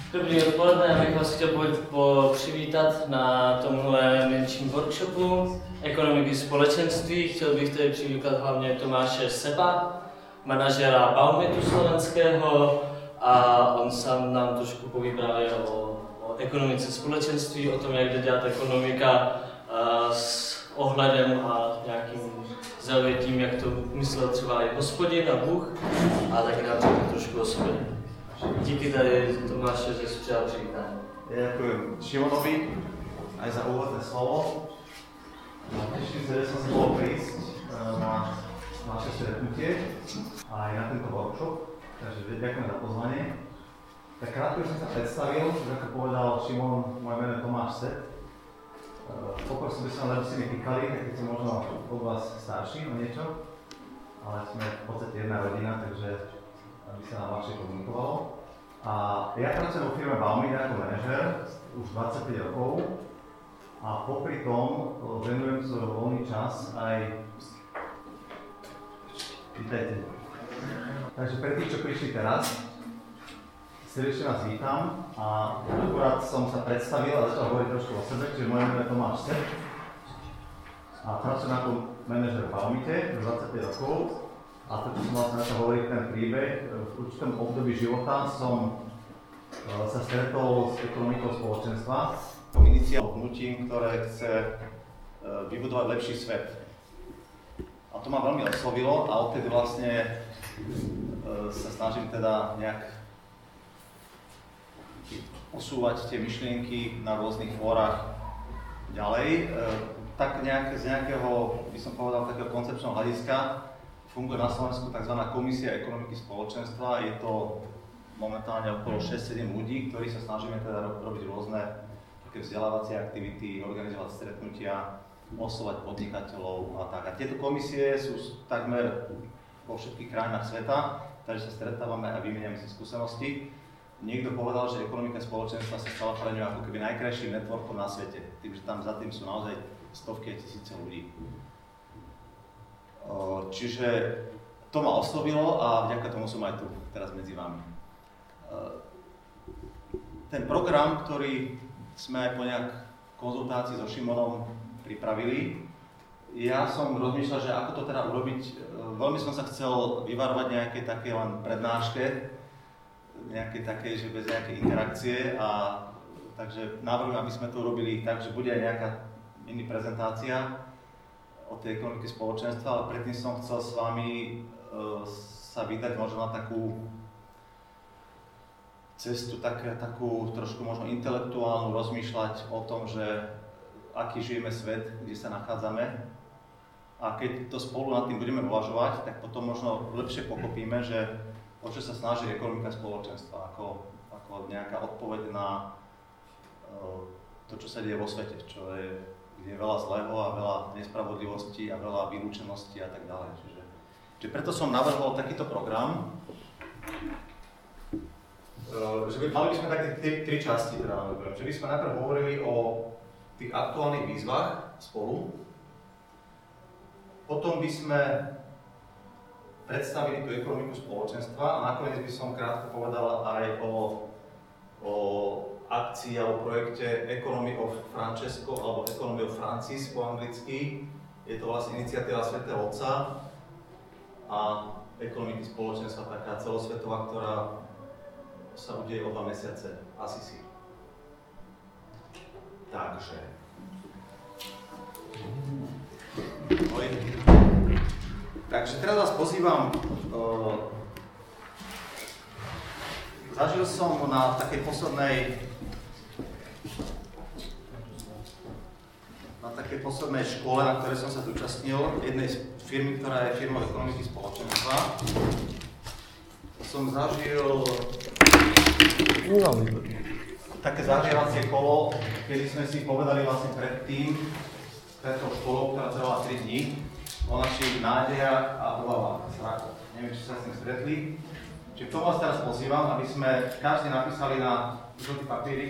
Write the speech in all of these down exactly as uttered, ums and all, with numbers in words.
Dobrý odpoledne, já bych vás chtěl po, přivítat na tomhle menším workshopu ekonomiky společenství. Chtěl bych tady přivítat hlavně Tomáše Seba, manažera Baumitu slovenského, a on sám nám trošku poví právě o, o ekonomice společenství, o tom, jak jde dělat ekonomika a, s ohledem a nějakým zaujetím, jak to myslel třeba i Hospodin a Bůh, a taky nám řekne trošku o sobě. Díky tady Tomáše, že si přijal přivítání. Ďakujem Šimonovi aj za úvodné slovo. Teším sa, že som si mohol prísť na naše stretnutie aj na tento workshop, takže ďakujem za pozvanie. Tak krátko som sa predstavil, že ako povedal Šimon, moje meno je Tomáš Seb. Poprosil by som, aby ste mi pýkali, keď som možno od vás starší o niečo, ale sme v podstate jedna rodina, takže aby sa nám ľahšie komunikovalo. A ja pracujem vo firme Baumit ako manažer už dvadsaťpäť rokov a popri tom venujem svoj voľný čas aj... Vítajte. Takže pre tých, čo prišli teraz, srdečne vás vítam a akurát som sa predstavil a začal hovoriť trošku o sebe, čiže moje meno je Tomáš Seb a pracujem ako manažer v Baumite už dvadsaťpäť rokov. A to, čo som vlastne začal hovoriť ten príbeh, v určitom období života som uh, sa stretol s ekonomikou spoločenstva. Iniciálnym hnutím, ktoré chce uh, vybudovať lepší svet. A to ma veľmi oslovilo a odtedy vlastne uh, sa snažím teda nejak posúvať tie myšlienky na rôznych fórach ďalej. Uh, tak nejak, z nejakého, by som povedal, takého koncepčného hľadiska funguje na Slovensku tzv. Komisia ekonomiky spoločenstva. Je to momentálne okolo šesť sedem ľudí, ktorí sa snažíme teda robiť rôzne také vzdelávacie aktivity, organizovať stretnutia, oslovať podnikateľov a tak. A tieto komisie sú takmer vo všetkých krajinách sveta, takže sa stretávame a vymeniame si skúsenosti. Niekto povedal, že ekonomika spoločenstva sa stala pre ňu ako keby najkrajším networkom na svete, tým, že tam za tým sú naozaj stovky a tisíce ľudí. Čiže to ma oslovilo a vďaka tomu som aj tu, teraz medzi vami. Ten program, ktorý sme aj po nejak konzultácii so Šimonom pripravili, ja som rozmýšľal, že ako to teda urobiť. Veľmi som sa chcel vyvarovať nejaké také len prednáške, nejaké také, že bez nejakej interakcie, a takže navrhujem, aby sme to urobili tak, že bude aj nejaká mini prezentácia o tej ekonomiky spoločenstva, ale predtým som chcel s vami uh, sa vydať možno na takú cestu, tak, takú trošku možno intelektuálnu, rozmýšľať o tom, že aký žijeme svet, kde sa nachádzame. A keď to spolu nad tým budeme uvažovať, tak potom možno lepšie pochopíme, že o čo sa snaží ekonomika spoločenstva, ako, ako nejaká odpoveď na uh, to, čo sa deje vo svete, čo je, kde je veľa zlého a veľa nespravodlivosti a veľa vylúčenosti a tak ďalej. Čiže, čiže preto som navrhol takýto program, že by, mali by sme také tri, tri časti, teda, že by sme najprv hovorili o tých aktuálnych výzvach spolu, potom by sme predstavili tú ekonomiku spoločenstva a nakoniec by som krátko povedal aj o, o akcii alebo projekte Economy of Francesco alebo Economy of Francis po anglicky. Je to vlastne iniciatíva Svätého Otca a ekonomiky spoločenstva taká celosvetová, ktorá sa udeje o dva mesiace v Asisi. Takže. Oj. Takže teraz vás pozývam. Uh, zažil som na takej poslednej na takej poslednej škole, na ktorej som sa zúčastnil, jednej z firmy, ktorá je firmou ekonomiky spoločenstva. Som zažil také zažievacie kolo, kedy sme si povedali vlastne predtým, pred tou školou, ktorá trvala tri dni, o našich nádejach a obavách, strachoch. Neviem, či sa s tým stretli. Čiže k tomu vás teraz pozývam, aby sme každý napísali na žltý papierik,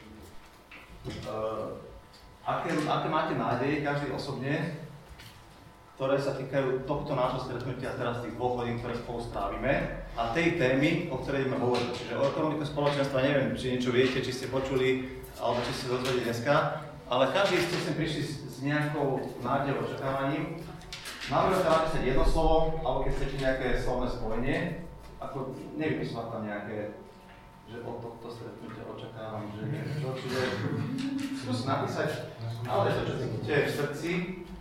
uh, aké, aké máte nádeje, každý osobne, ktoré sa týkajú tohto nášho stretnutia teraz tých dvoch hodín, ktoré spolu strávime. a tej témy, o ktorej ideme hovoriť. Čiže o ekonomiku spoločenstva neviem, či niečo viete, či ste počuli, alebo či ste dozvedeli dneska, ale každý ste sem prišli s nejakou nádejou, očakávaním. Máme sa napísať jedno slovo, alebo keď chcete nejaké slovné spojenie, ako nevypísať tam nejaké, že od tohto stretnutia očakávam, že niečo, čiže skúsi napísať, ale to, čo cítite v srdci,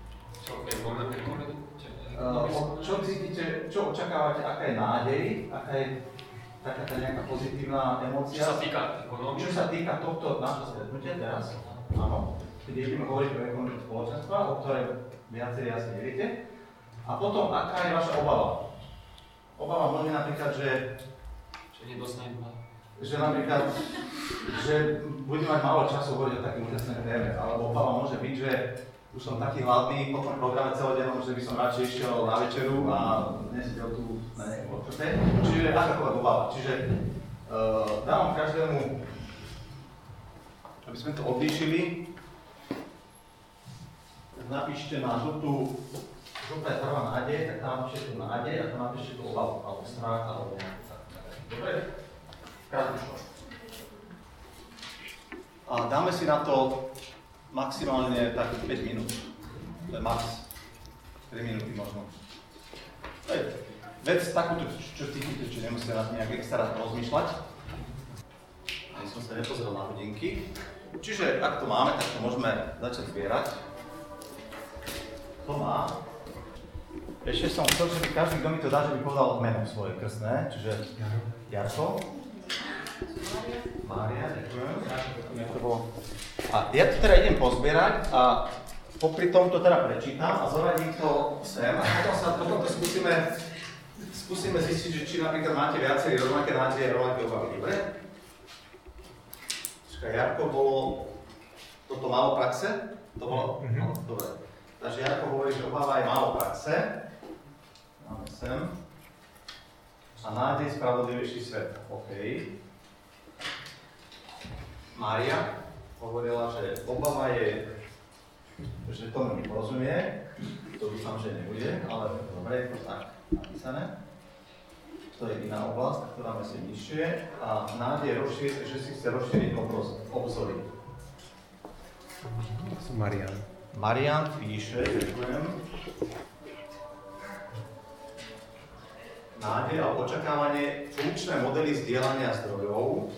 Uh, čo cítite, čo očakávate, aká je nádej, aká je taká tá nejaká pozitívna emócia? Čo sa týka ekonomie? Čo sa týka tohto nášho stretnutia teraz? Áno. Keď ideme hovoriť o ekonomii spoločenstva, o ktorej viacerí asi neviete. A potom, aká je vaša obava? Obava môže napríklad, že... Že nedostanem dva. Že napríklad, že budeme mať málo času hovoriť o takým úžasnej téme. Alebo obava môže byť, že už som taký hladný po tom programe celodennom, že by som radšej išiel na večeru a nesedel tu na nejakom workshope. Čiže akákoľvek obava. Čiže uh, dávam každému, aby sme to odlíšili, napíšte na žltú, žltá je prvá nádej, tak tam napíšte tu nádej a tam napíšte tu obavu, alebo strach, alebo nejakú takú. Dobre? Krátko. A dáme si na to maximálne tak päť minút. To je max. tri minúty možno. To je vec takúto, čo cítite, čo nemusíte na nejak extra rozmýšľať. Ani som sa nepozeral na hodinky. Čiže ak to máme, tak to môžeme začať zbierať. To má. Ešte som chcel, že by každý, kto mi to dá, že by povedal meno svoje krstné. Čiže Jarko. Mária, ďakujem. A ja to teda idem pozbierať a popri tom to teda prečítam a zoradím to sem a potom sa potom to skúsime, skúsime zistiť, že či napríklad máte viacerí rovnaké nádeje, rovnaké obavy. Dobre? Čiže Jarko bolo, toto málo praxe? To bolo? Mm-hmm. No, dobre. Takže Jarko hovorí, že obava je málo praxe. Máme sem. A nádej spravodlivejší svet. OK. Mária hovorila, že obava je, že tomu neporozumie, to dúfam, že nebude, ale dobre, je to tak napísané. To je iná oblasť, ktorá je nižšie a nádej rozšíri, že si chce rozšíriť obzory. Som Marian. Marian píše, ďakujem. Nádej a očakávanie funkčné modely zdieľania zdrojov.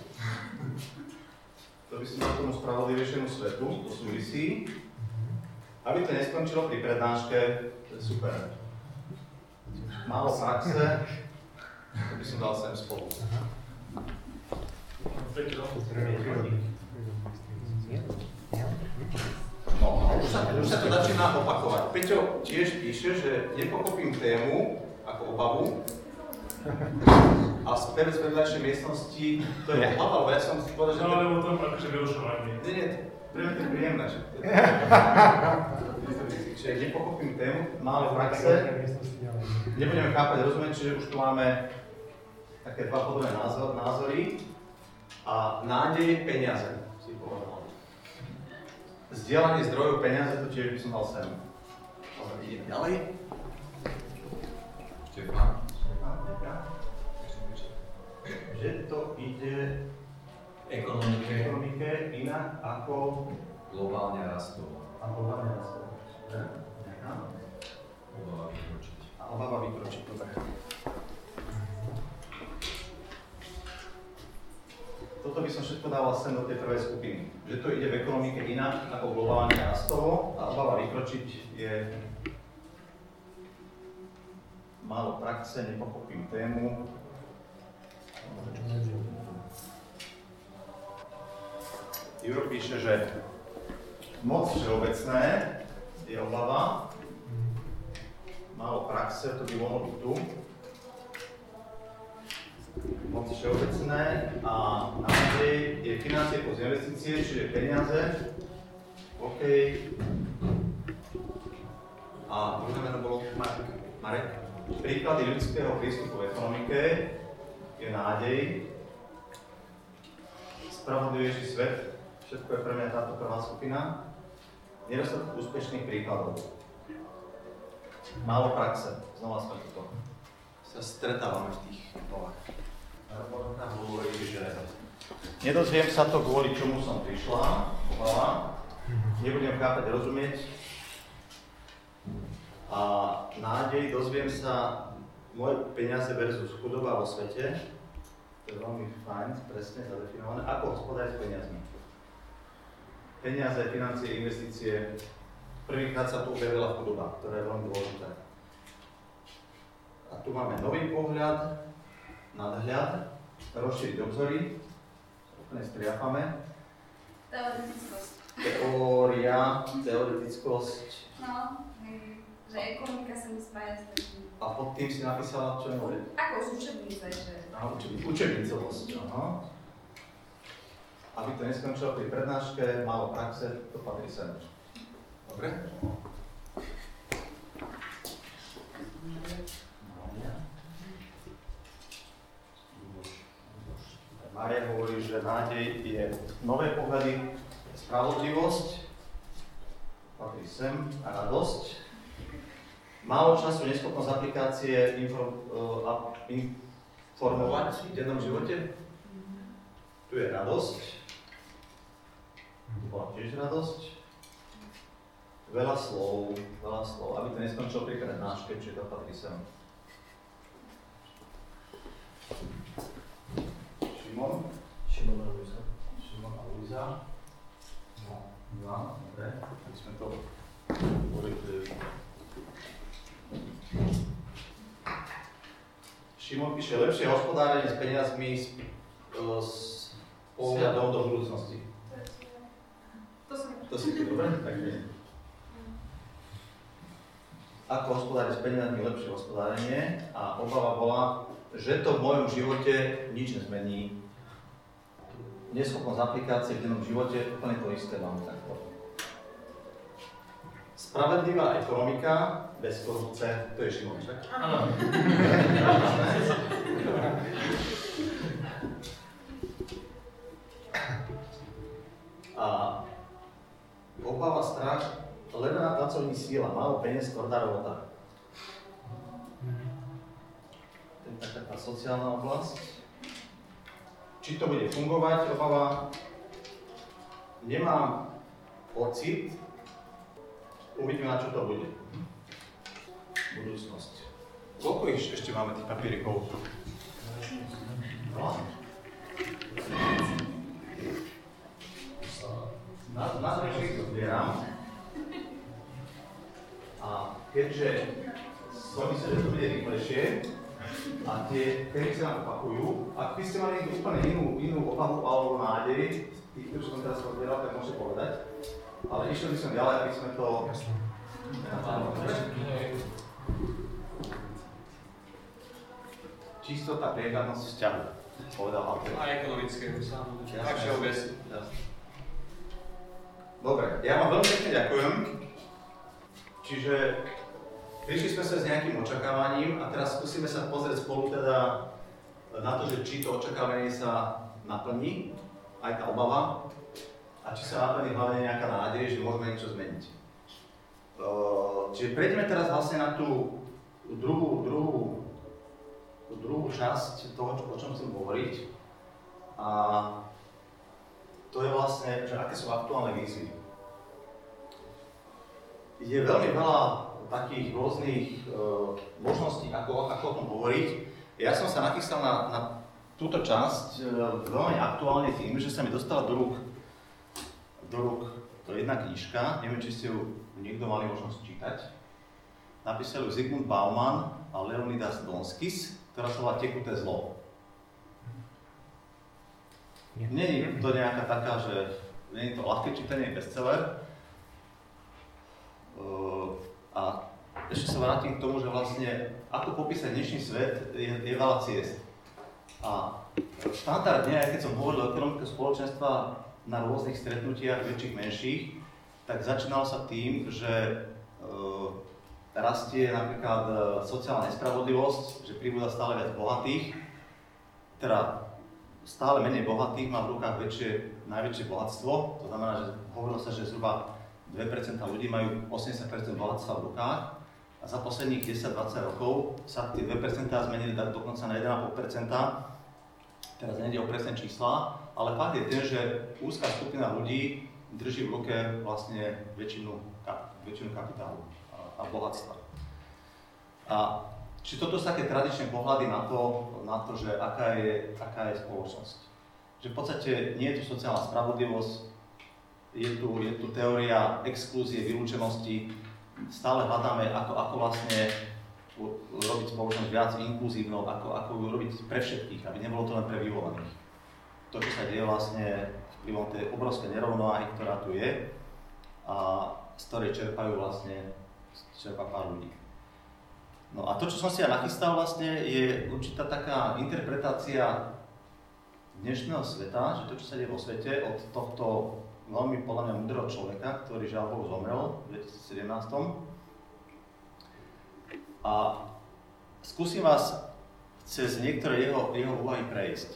To by som dal tomu spravodlivejšiemu svetu, to súvisí. Aby to neskončilo pri prednáške, to je super. Málo praxe, to by som dal sem spolu. No, už sa, už sa to začína opakovať. Peťo tiež píše, že nepochopím tému ako obavu, a späť z vedľajšej miestnosti, to je obava, lebo ja som si povedal, že... No, ale o tom akože vyrušovanie. Nie, nie, pre mňa to je príjemné, že... Čiže nepochopím tému, málo praxe, nebudeme chápať, rozumieť, čiže už tu máme také dva podobné názor, názory a nádej peniaze, si povedal. Zdieľanie zdrojov peniaze, to tiež by som dal sem. Ale ideme ďalej. Štefán. Že to ide Ekonomike. ekonomike inak ako Globálne rastovo. a globálne rastovo. Nejaká? Obava vykročiť. A obava vykročiť, dobre. Toto by som všetko dával sem do tej prvej skupiny. Že to ide v ekonomike inak ako globálne rastovo a obava vykročiť je málo praxe, nepochopím tému. Juro píše, že moc všeobecné je obava, málo praxe, to by mohlo byť tu. Moc všeobecné a nádej je financie plus investície, čiže peniaze. OK. A druhé meno bolo Marek. Príklady ľudského prístupu v ekonomike je nádej. Spravodlivejší svet. Všetko je pre mňa táto prvá skupina. Nedostatok úspešných príkladov. Málo praxe. Znova sme to sa stretávame v tých kolách. Reportka hovorí, že nedozviem sa to, kvôli čomu som prišla, obava, nebudem chápať, rozumieť. A nádej, dozviem sa moje peniaze versus chudoba vo svete. To je veľmi fajn, presne zadefinované. Ako hospodáriť s peniazmi. Peniaze, financie, investície. Prvýkrát sa tu objavila chudoba, ktorá je veľmi dôležitá. A tu máme nový pohľad, nadhľad, rozšíriť obzory, úplne striafame. Teoretickosť. Teória, teoretickosť. No, že ekonomika sa mi spája s takým. A pod tým si napísala, čo je nové? Ako z učebnice, že... Aha, učebnicovosť, aha. Aby to neskončilo pri prednáške, málo praxe, to patrí sem. Dobre? Mária hovorí, že nádej je nové pohľady, spravodlivosť, patrí sem, a radosť. Málo času, neschopnosť aplikácie info, uh, informovať v dennom živote. Tu je radosť. Tu bola tiež radosť. Veľa slov, veľa slov, aby to neskončilo pri prednáške, čiže to patrí sem. Šimon? Šimon a Luisa. Šimon a Luisa. No, no, dobre, tak sme to urychlili. Šimon píše, lepšie hospodárenie s peniazmi s, s pohľadom do budúcnosti. To som... To si to dobre? Tak nie. Ako hospodáriť s peniazmi, lepšie hospodárenie. A obava bola, že to v mojom živote nič nezmení. Neschopnosť aplikácie v dennom živote, úplne to isté máme takto. Spravedlivá ekonomika, bez korupcie, to je Šimon, však? Áno. A obava, strach, levná pracovní síla, málo peniaz, tvrdá robota. To je taká tá sociálna oblasť. Či to bude fungovať, obava. Nemám pocit, uvidíme, na čo to bude. Budúcnosť. Koľko ich ešte máme tých papierikov? No. Na, na zrejšie to zbieram. A keďže som myslel, že to bude rýchlejšie, a tie témy sa nám opakujú, ak by ste mali úplne inú, inú obavu alebo nádej, tých, čo som teraz rozbieral, tak môžete povedať. Ale išiel by som ďalej, aby sme to... Čistota, priehľadnosť vzťahu, povedal autor. A ekonomické, samozrejme. A všeobecne. Dobre, ja vám veľmi pekne ďakujem. Čiže prišli sme sa s nejakým očakávaním a teraz skúsime sa pozrieť spolu teda na to, že či to očakávanie sa naplní, aj tá obava, a či sa naplní hlavne nejaká nádej, že môžeme niečo zmeniť. Čiže prejdeme teraz vlastne na tú druhú, druhú, tú druhú časť toho, o čom chcem hovoriť. A to je vlastne, že aké sú aktuálne výzvy. Je veľmi veľa takých rôznych e, možností, ako, ako o tom hovoriť. Ja som sa nachystal na, na túto časť e, veľmi aktuálne tým, že sa mi dostala do rúk, do rúk to jedna knižka, neviem, či ste ju niekto mali možnosť čítať. Napísali ju Zygmunt Bauman a Leonidas Donskis, ktorá sa volá Tekuté zlo. Nie je to nejaká taká, že nie je to ľahké čítanie, bestseller. Uh, a ešte sa vrátim k tomu, že vlastne ako popísať dnešný svet je, je veľa ciest. A štandardne, aj keď som hovoril o ekonomike spoločenstva na rôznych stretnutiach, väčších, menších, tak začínalo sa tým, že uh, rastie napríklad uh, sociálna nespravodlivosť, že pribúda stále viac bohatých, teda stále menej bohatých má v rukách väčšie, najväčšie bohatstvo, to znamená, že hovorilo sa, že zhruba dve percentá ľudí majú osemdesiat percent bohatstva v rukách A za posledných desať dvadsať rokov sa tie dve percentá zmenili tak dokonca na jeden celá päť percenta. Teraz nejde o presné čísla, ale fakt je ten, že úzka skupina ľudí drží v ruke vlastne väčšinu, kap, väčšinu kapitálu a, a bohatstva. A či toto sú také tradičné pohľady na to, na to že aká je, aká je spoločnosť. Že v podstate nie je tu sociálna spravodlivosť, je tu, je tu teória exklúzie, vylúčenosti. Stále hľadáme, ako, ako vlastne robiť spoločnosť viac inkluzívnou, ako, ako ju robiť pre všetkých, aby nebolo to len pre vyvolených. To, čo sa deje vlastne vplyvom tej obrovskej nerovnováhy, ktorá tu je a z ktorej čerpajú vlastne, čerpa pár ľudí. No a to, čo som si ja nachystal vlastne, je určitá taká interpretácia dnešného sveta, že to, čo sa deje vo svete od tohto veľmi podľa mňa múdreho človeka, ktorý žiaľ Bohu zomrel v dvetisícsedemnásť. A skúsim vás cez niektoré jeho, jeho úvahy prejsť.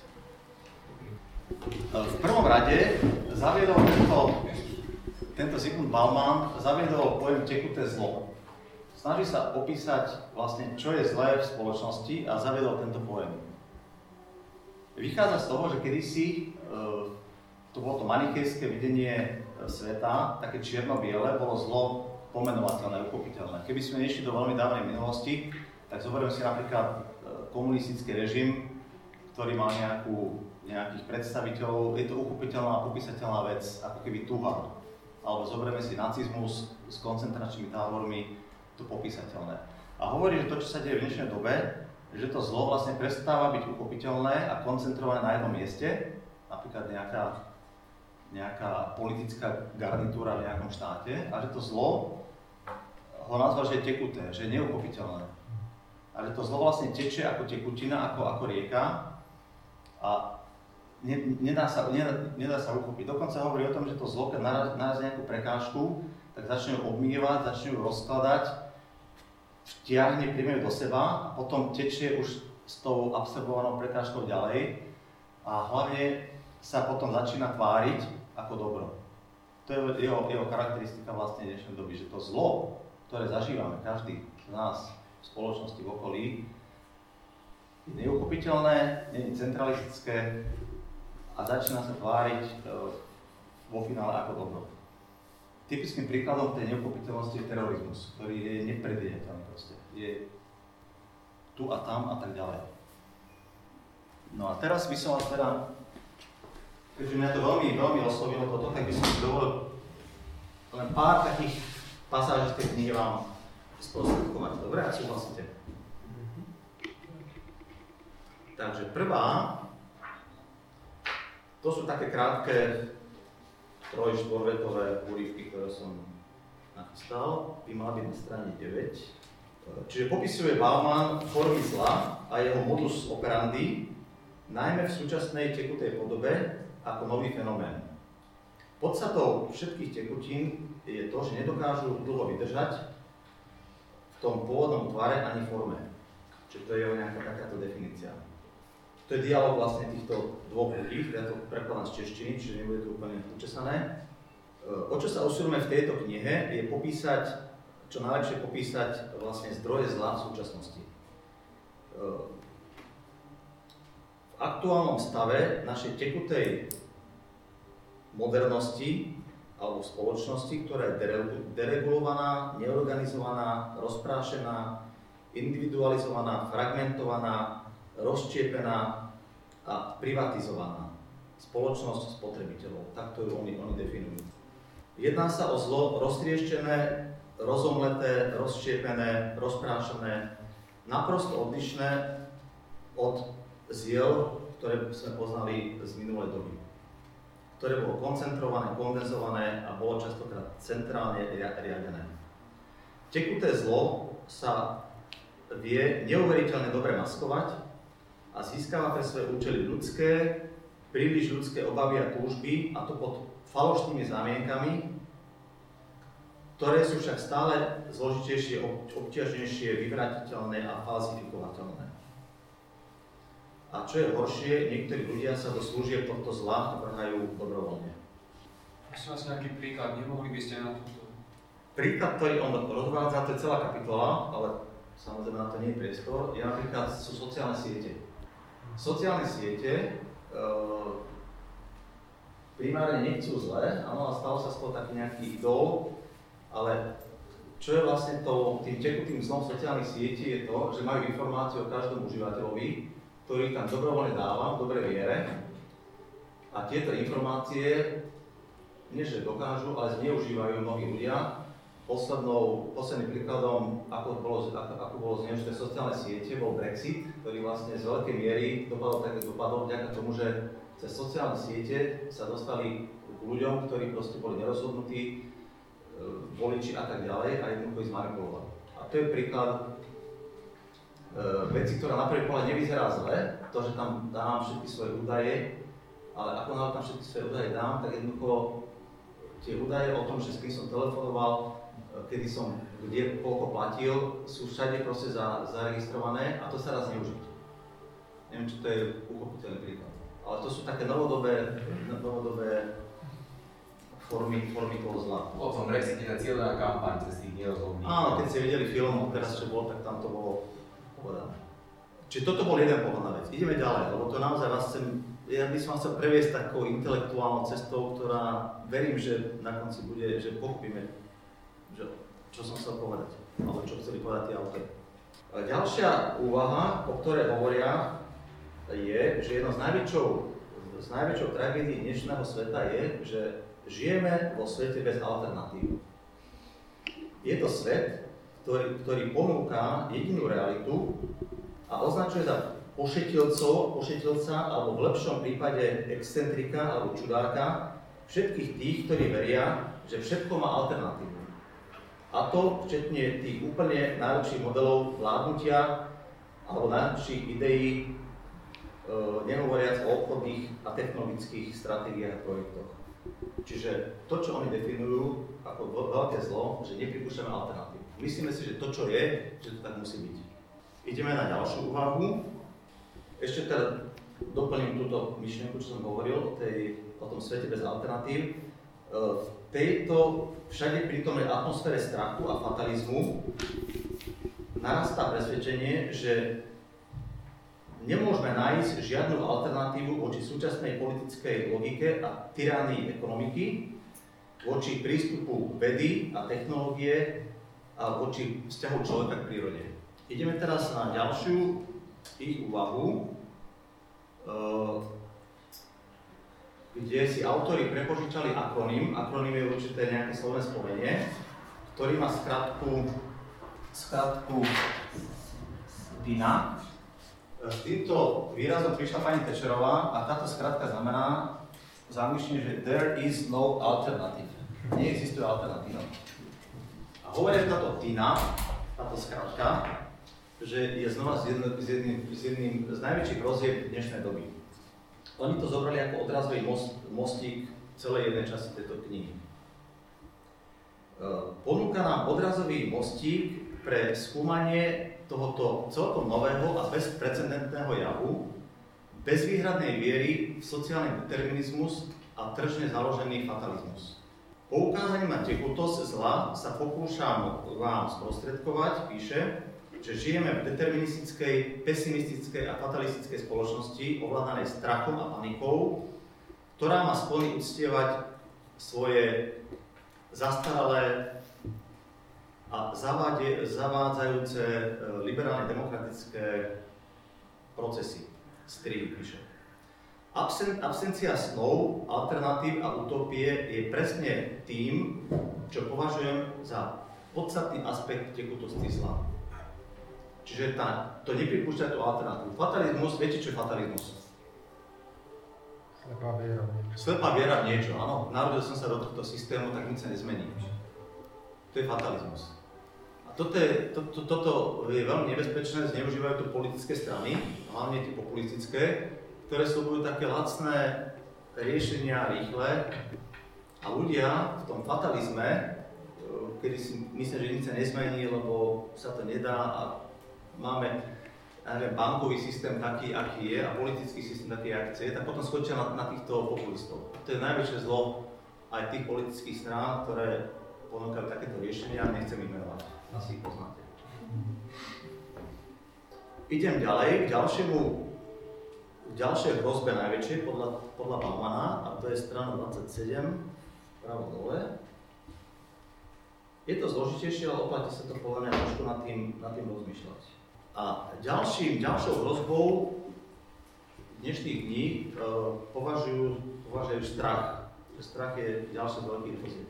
V prvom rade zaviedol tento, tento Zygmunt Bauman zaviedol pojem tekuté zlo. Snaží sa opísať vlastne, čo je zlé v spoločnosti a zaviedol tento pojem. Vychádza z toho, že kedysi to bolo to manichejské videnie sveta, také čierno-biele, bolo zlo pomenovateľné, uchopiteľné. Keby sme nešli do veľmi dávnej minulosti, tak zoberieme si napríklad komunistický režim, ktorý mal nejakú, nejakých predstaviteľov, je to uchopiteľná a popísateľná vec, ako keby tuha. Alebo zoberieme si nacizmus s koncentračnými tábormi, to popísateľné. A hovorí, že to, čo sa deje v dnešnej dobe, že to zlo vlastne prestáva byť uchopiteľné a koncentrované na jednom mieste, napríklad nejaká nejaká politická garnitúra v nejakom štáte a že to zlo ho nazval, že je tekuté, že je neuchopiteľné. A že to zlo vlastne tečie ako tekutina, ako, ako rieka a ne, nedá, sa, nedá, nedá sa uchopiť. Dokonca hovorí o tom, že to zlo, keď narazí nejakú prekážku, tak začne ju obmývať, začne ju rozkladať, vtiahne, príjme ju do seba a potom tečie už s tou absorbovanou prekážkou ďalej a hlavne sa potom začína tváriť ako dobro. To je jeho, jeho charakteristika vlastne dnešnej doby, že to zlo, ktoré zažívame každý z nás v spoločnosti v okolí, je neuchopiteľné, nie je centralistické a začína sa tváriť e, vo finále ako dobro. Typickým príkladom tej neuchopiteľnosti je terorizmus, ktorý je nepredvídateľný proste. Je tu a tam a tak ďalej. No a teraz by som vás teda, keďže mňa to veľmi, veľmi oslovilo toto, tak by som si dovolil len pár takých pasáží z tej knihy vám sprostredkovať. Dobre, ak súhlasíte? Takže prvá, to sú také krátke troj štvorvetové úryvky, ktoré som nachystal, by mala byť na strane deväť. Čiže popisuje Bauman formy zla a jeho modus operandi, najmä v súčasnej tekutej podobe, ako nový fenomén. Podstatou všetkých tekutín je to, že nedokážu dlho vydržať v tom pôvodnom tvare ani forme. Čiže to je nejaká takáto definícia. To je dialog vlastne týchto dvoch ľudí, ja to prekladám z češtiny, čiže nebude to úplne učesané. O čo sa usilujeme v tejto knihe, je popísať, čo najlepšie popísať vlastne zdroje zla v súčasnosti. V aktuálnom stave našej tekutej modernosti alebo spoločnosti, ktorá je deregulovaná, neorganizovaná, rozprášená, individualizovaná, fragmentovaná, rozštiepená a privatizovaná spoločnosť spotrebiteľov. Takto ju oni, oni definujú. Jedná sa o zlo roztrieštené, rozomleté, rozštiepené, rozprášené, naprosto odlišné od ziel, ktoré sme poznali z minulej doby, ktoré bolo koncentrované, kondenzované a bolo častokrát centrálne riadené. Tekuté zlo sa vie neuveriteľne dobre maskovať a získava pre svoje účely ľudské, príliš ľudské obavy a túžby, a to pod falošnými zámienkami, ktoré sú však stále zložitejšie, obťažnejšie, vyvratiteľné a falsifikovateľné. A čo je horšie, niektorí ľudia sa do služieb tohto zla vrhajú dobrovoľne. Ešte vás nejaký príklad, nemohli by ste na túto príklad, ktorý on rozvádza, to je celá kapitola, ale samozrejme na to nie je priestor, je napríklad sú sociálne siete. Sociálne siete e, primárne nechcú zle, áno, a stalo sa z toho taký nejaký idol, ale čo je vlastne to, tým tekutým zlom sociálnych sietí je to, že majú informáciu o každom užívateľovi, ktorý tam dobrovoľne dáva v dobrej viere a tieto informácie nie že dokážu, ale zneužívajú mnohí ľudia. Poslednou, posledným príkladom, ako bolo, ako, ako bolo zneužité sociálne siete, bol Brexit, ktorý vlastne z veľkej miery dopadol tak, dopadol vďaka tomu, že cez sociálne siete sa dostali k ľuďom, ktorí proste boli nerozhodnutí, voliči a tak ďalej a jednoducho ich zmanipulovali. A to je príklad e, veci, ktorá na prvý pohľad nevyzerá zle, to, že tam dám všetky svoje údaje, ale ako náhle tam všetky svoje údaje dám, tak jednoducho tie údaje o tom, že s kým som telefonoval, kedy som, kde, koľko platil, sú všade proste za, zaregistrované a to sa dá zneužiť. Neviem, či to je uchopiteľný príklad. Ale to sú také novodobé, novodobé formy, formy toho zla. O tom Brexite tá cieľová kampaň cez tých nerozhodných. Áno, keď ste videli film, teraz čo bol, tak tam to bolo povedané. Čiže toto bol jeden pohľad na vec. Ideme ďalej, lebo to naozaj vás chcem, ja by som vás chcel previesť takou intelektuálnou cestou, ktorá verím, že na konci bude, že pochopíme, že, čo som chcel povedať, alebo čo chceli povedať tí autori. Ďalšia úvaha, o ktorej hovoria, je, že jedno z najväčšou, z najväčšou tragédií dnešného sveta je, že žijeme vo svete bez alternatív. Je to svet, ktorý, ktorý ponúka jedinú realitu a označuje za pošetilcov, pošetilca, alebo v lepšom prípade excentrika alebo čudáka všetkých tých, ktorí veria, že všetko má alternatívu. A to včetne tých úplne najlepších modelov vládnutia alebo najlepších ideí, e, nehovoriac o obchodných a technologických stratégiách a projektoch. Čiže to, čo oni definujú ako veľké zlo, že nepripúšťame alternatívu. Myslíme si, že to, čo je, že to tak musí byť. Ideme na ďalšiu úvahu. Ešte teda doplním túto myšlienku, čo som hovoril o, tej, o tom svete bez alternatív. V tejto všade prítomnej atmosfére strachu a fatalizmu narastá presvedčenie, že nemôžeme nájsť žiadnu alternatívu voči súčasnej politickej logike a tyránii ekonomiky, voči prístupu vedy a technológie a voči vzťahu človeka k prírode. Ideme teraz na ďalšiu ich úvahu, kde si autori prepožičali akronym. Akronym je určité nejaké slovné spojenie, ktorý má skratku, skratku DINA. S týmto výrazom prišla pani Tečerová a táto skratka znamená v angličtine, že there is no alternative. Neexistuje alternatíva. A hovorí táto DINA, táto skratka, že je znova z jedným, z jedným, z jedným z najväčších rozieb dnešnej doby. Oni to zobrali ako odrazový most, mostík celej jednej časti tejto knihy. Ponúka nám odrazový mostík pre skúmanie tohoto celkom nového a bezprecedentného javu, bezvýhradnej viery v sociálny determinizmus a tržne založený fatalizmus. Poukázaním na tekutosť zla sa pokúšam vám sprostredkovať, píše, že žijeme v deterministickej, pesimistickej a fatalistickej spoločnosti ovládanej strachom a panikou, ktorá má sklony uctievať svoje zastaralé a zavádzajúce liberálne demokratické procesy. Strík píše. Absen, absencia snov, alternatív a utopie je presne tým, čo považujem za podstatný aspekt tekutosti zla. Čiže tá, to nepripúšťa tú alternatívu. Fatalizmus, viete, čo je fatalizmus? Slepá viera v niečo. Slepá viera v niečo, áno. Narodil som sa do tohto systému, tak nič sa nezmení. To je fatalizmus. A toto je, to, to, toto je veľmi nebezpečné, zneužívajú to politické strany, hlavne tie populistické, ktoré slúbujú také lacné riešenia rýchle a ľudia v tom fatalizme, kedy si myslia, že nič sa nezmení, lebo sa to nedá a máme ja neviem, bankový systém taký, aký je a politický systém taký, aký je, tak potom skončia na, na týchto populistov. To je najväčšie zlo aj tých politických strán, ktoré ponúkajú takéto riešenia, nechcem ich menovať, asi ich poznáte. Idem ďalej k ďalšiemu, k ďalšej hrozbe najväčšej podľa, podľa Baumana, a to je strana dvadsaťsedem, pravo dole. Je to zložitejšie, ale oplatí sa to podľa mňa trošku nad tým, nad tým rozmýšľať. A ďalším, ďalšou hrozbou dnešných dní e, považujú, považujú strach. Strach je ďalší veľký hrozík.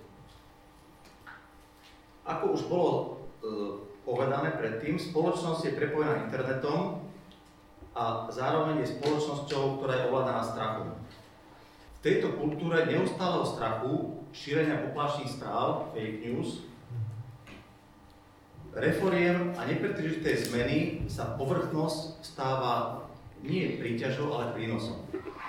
Ako už bolo e, povedané predtým, spoločnosť je prepojená internetom a zároveň je spoločnosťou, ktorá je ovládaná strachom. V tejto kultúre neustáleho strachu, šírenia poplašných správ, fake news, reforiem a nepretržitej zmeny sa povrchnosť stáva nie príťažou, ale prínosom.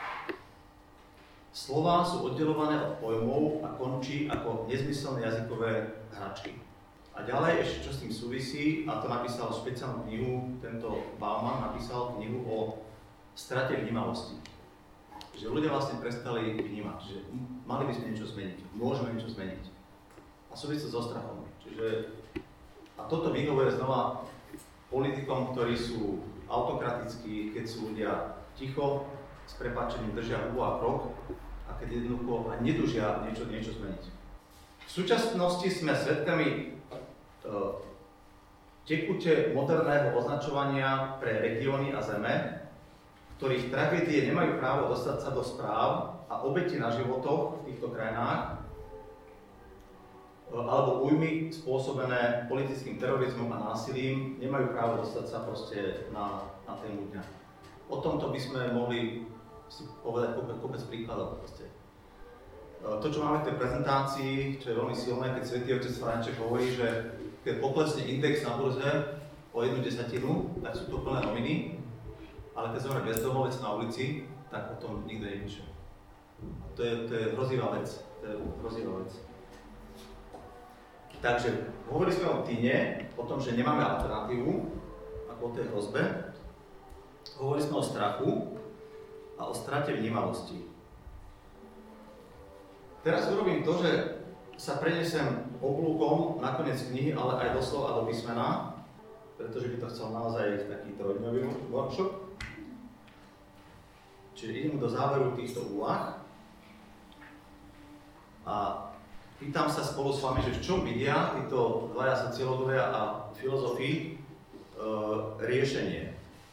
Slová sú oddelované od pojmov a končí ako nezmyselné jazykové hračky. A ďalej ešte čo s tým súvisí, a to napísal špeciálnu knihu, tento Bauman napísal knihu o strate vnímavosti. Že ľudia vlastne prestali vnímať, že mali by sme niečo zmeniť, môžeme niečo zmeniť. A súvisí to so strachom. Čiže a toto vyhovuje znova politikom, ktorí sú autokratickí, keď sú ľudia ticho, s prepáčením držia hubu a krok, a keď jednoducho a netužia niečo, niečo zmeniť. V súčasnosti sme svedkami uh, tekute moderného označovania pre regióny a zeme, ktorých tragédie nemajú právo dostať sa do správ a obeti na životoch v týchto krajinách alebo újmy spôsobené politickým terorizmom a násilím nemajú právo dostať sa proste na, na tému dňa. O tomto by sme mohli si povedať kopec, kopec príkladov. Proste. To, čo máme v tej prezentácii, čo je veľmi silné, keď svätý otec František hovorí, že keď poklesne index na burze o jednu desatinu, tak sú to plné noviny, ale keď zomrie bezdomovec na ulici, tak o tom nikto nepíše. To je, to je hrozivá vec. To je hrozivá vec. Takže hovorili sme o Tine, o tom, že nemáme alternatívu, ako o tej hrozbe. Hovorili sme o strachu a o strate vnímavosti. Teraz urobím to, že sa prenesem oblúkom na koniec knihy, ale aj doslova a do písmena, pretože by to chcel naozaj taký trojdňový workshop. Čiže idem do záveru týchto úvah a pýtam sa spolu s vami, že v čom vidia títo dvaja sociológovia a filozofii e, riešenie.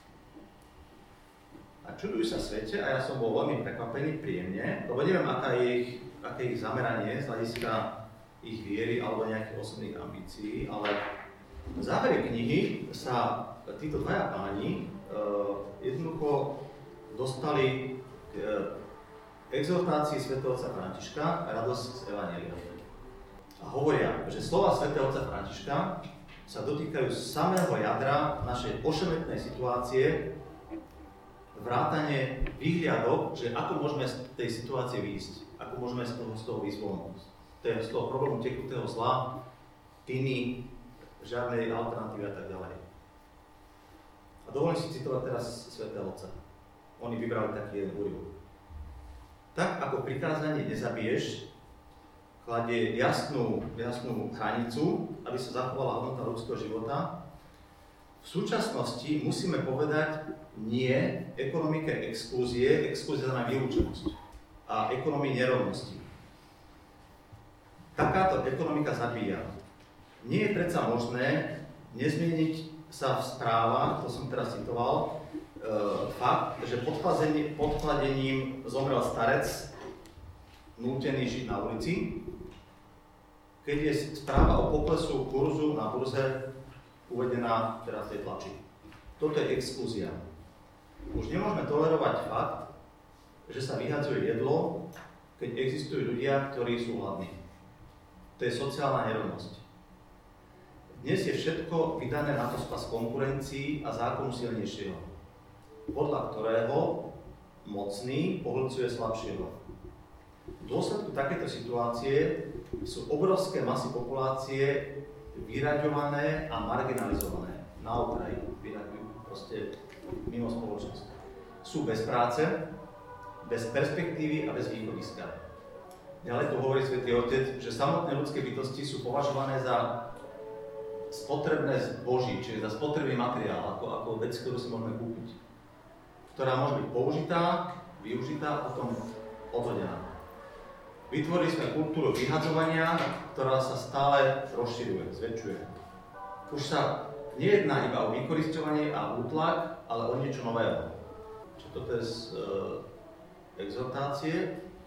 A čudujú sa svete, a ja som bol veľmi prekvapený príjemne, lebo neviem, aká je ich, aké ich zameranie z hľadiska ich viery alebo nejakých osobných ambícií, ale v závere knihy sa títo dvaja páni e, jednoducho dostali k e, exhortácii svätého otca Františka radosť z Evanjelia. A hovoria, že slova svätého otca Františka sa dotýkajú samého jadra našej ošemetnej situácie, vrátane výhliadok, že ako môžeme z tej situácie výjsť, ako môžeme z toho, z toho výjsť von. Z toho problému tekutého zla, tiny, žiadnej alternatívy a tak ďalej. A dovolím si citovať teraz svätého otca. Oni vybrali taký jeden úryvok. Tak ako prikázanie nezabiješ, kladie jasnú, jasnú hranicu, aby sa zachovala hodnota ľudského života. V súčasnosti musíme povedať nie ekonomike exklúzie, exklúzia znamená vylúčenosť, a ekonomii nerovnosti. Takáto ekonomika zabíja. Nie je predsa možné nezmieniť sa v správach, to som teraz citoval, e, fakt, že podkladením zomrel starec, nútený žiť na ulici, keď je správa o poklesu kurzu na burze uvedená teraz v tej tlači. Toto je exklúzia. Už nemôžeme tolerovať fakt, že sa vyhadzuje jedlo, keď existujú ľudia, ktorí sú hladní. To je sociálna nerovnosť. Dnes je všetko vydané na pospas konkurencii a zákonu silnejšieho, podľa ktorého mocný pohlcuje slabšieho. V dôsledku takéto situácie sú obrovské masy populácie vyraďované a marginalizované na okraji, proste mimo spoločnosti. Sú bez práce, bez perspektívy a bez východiska. Ďalej tu hovorí Svätý Otec, že samotné ľudské bytosti sú považované za spotrebné zboží, čiže za spotrebný materiál, ako, ako vec, ktorú si môžeme kúpiť, ktorá môže byť použitá, využitá a potom odhodená. Vytvorili sme kultúru vyhadzovania, ktorá sa stále rozširuje, zväčšuje. Už sa nejedná iba o vykorisťovanie a útlak, ale o niečo nového. Čiže toto je z e, exhortácie.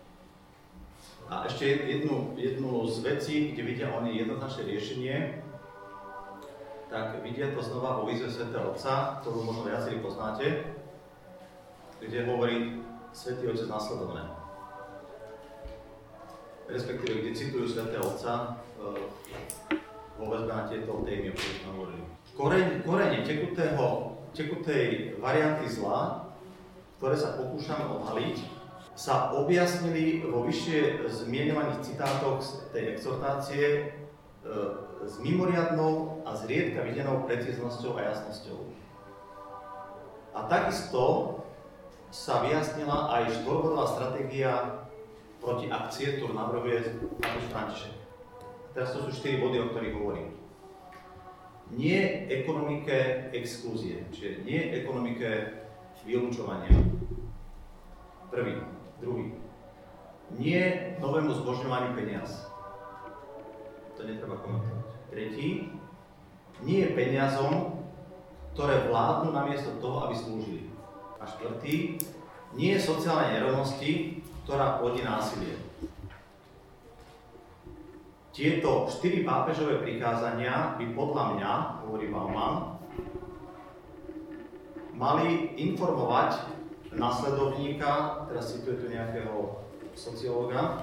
A ešte jednu, jednu z vecí, kde vidia oni jednoznačné riešenie, tak vidia to znova vo výzve Svätého Otca, ktorú možno viacerí poznáte, kde hovorí Svätý Otec nasledovné. Respektíve, kde citujú Svätého Otca e, vo väzbe na tieto témy, o ktorých sme hovorili. Koreň, korene tekutého, tekutej varianty zla, ktoré sa pokúšame odhaliť, sa objasnili vo vyššie zmienovaných citátoch z tej exhortácie e, s mimoriadnou a zriedka videnou precíznosťou a jasnosťou. A takisto sa vyjasnila aj štvorbodová stratégia proti akcie, ktorú navrhuje pápež František. Teraz to sú štyri body, o ktorých hovorím. Nie ekonomike exklúzie, čiže nie ekonomike vylúčovania. Prvý. Druhý. Nie novému zbožňovaniu peniaz. To netreba komentovať. Tretí. Nie peniazom, ktoré vládnu namiesto toho, aby slúžili. A štvrtý. Nie sociálnej nerovnosti, ktorá plodí násilie. Tieto štyri pápežové prikázania by podľa mňa, hovorí Bauman, mali informovať nasledovníka, teraz cituje tu nejakého sociológa,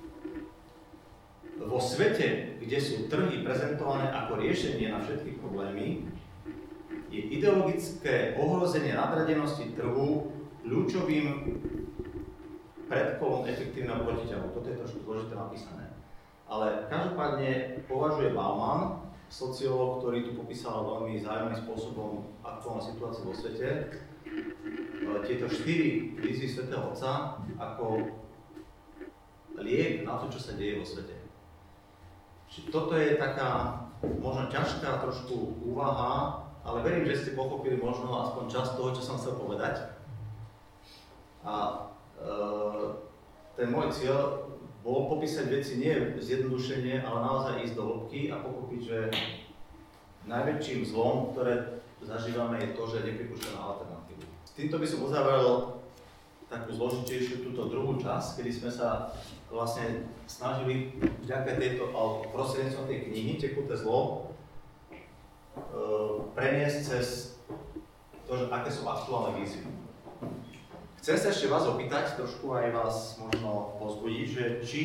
vo svete, kde sú trhy prezentované ako riešenie na všetky problémy, je ideologické ohrozenie nadradenosti trhu kľúčovým predkolom efektívneho protiťahu. Toto je trošku dôležité napísané. Ale každopádne považuje Bauman, sociológ, ktorý tu popísal veľmi zaujímavým spôsobom aktuálnu situáciu vo svete, tieto štyri výzvy Svätého Otca ako liek na to, čo sa deje vo svete. Čiže toto je taká možno ťažká trošku úvaha, ale verím, že ste pochopili možno aspoň časť toho, čo som chcel povedať. A e, ten môj cieľ bol popísať veci nie zjednodušene, ale naozaj ísť do hĺbky a pochopiť, že najväčším zlom, ktoré zažívame, je to, že nepripúšťame alternatívu. S týmto by som uzavrel takú zložitejšiu túto druhú časť, kedy sme sa vlastne snažili vďaka tejto, alebo prostredníctvom tej knihy Tekuté zlo preniesť cez to, že aké sú aktuálne výzvy. Chcem sa ešte vás opýtať, trošku aj vás možno povzbudiť, že či,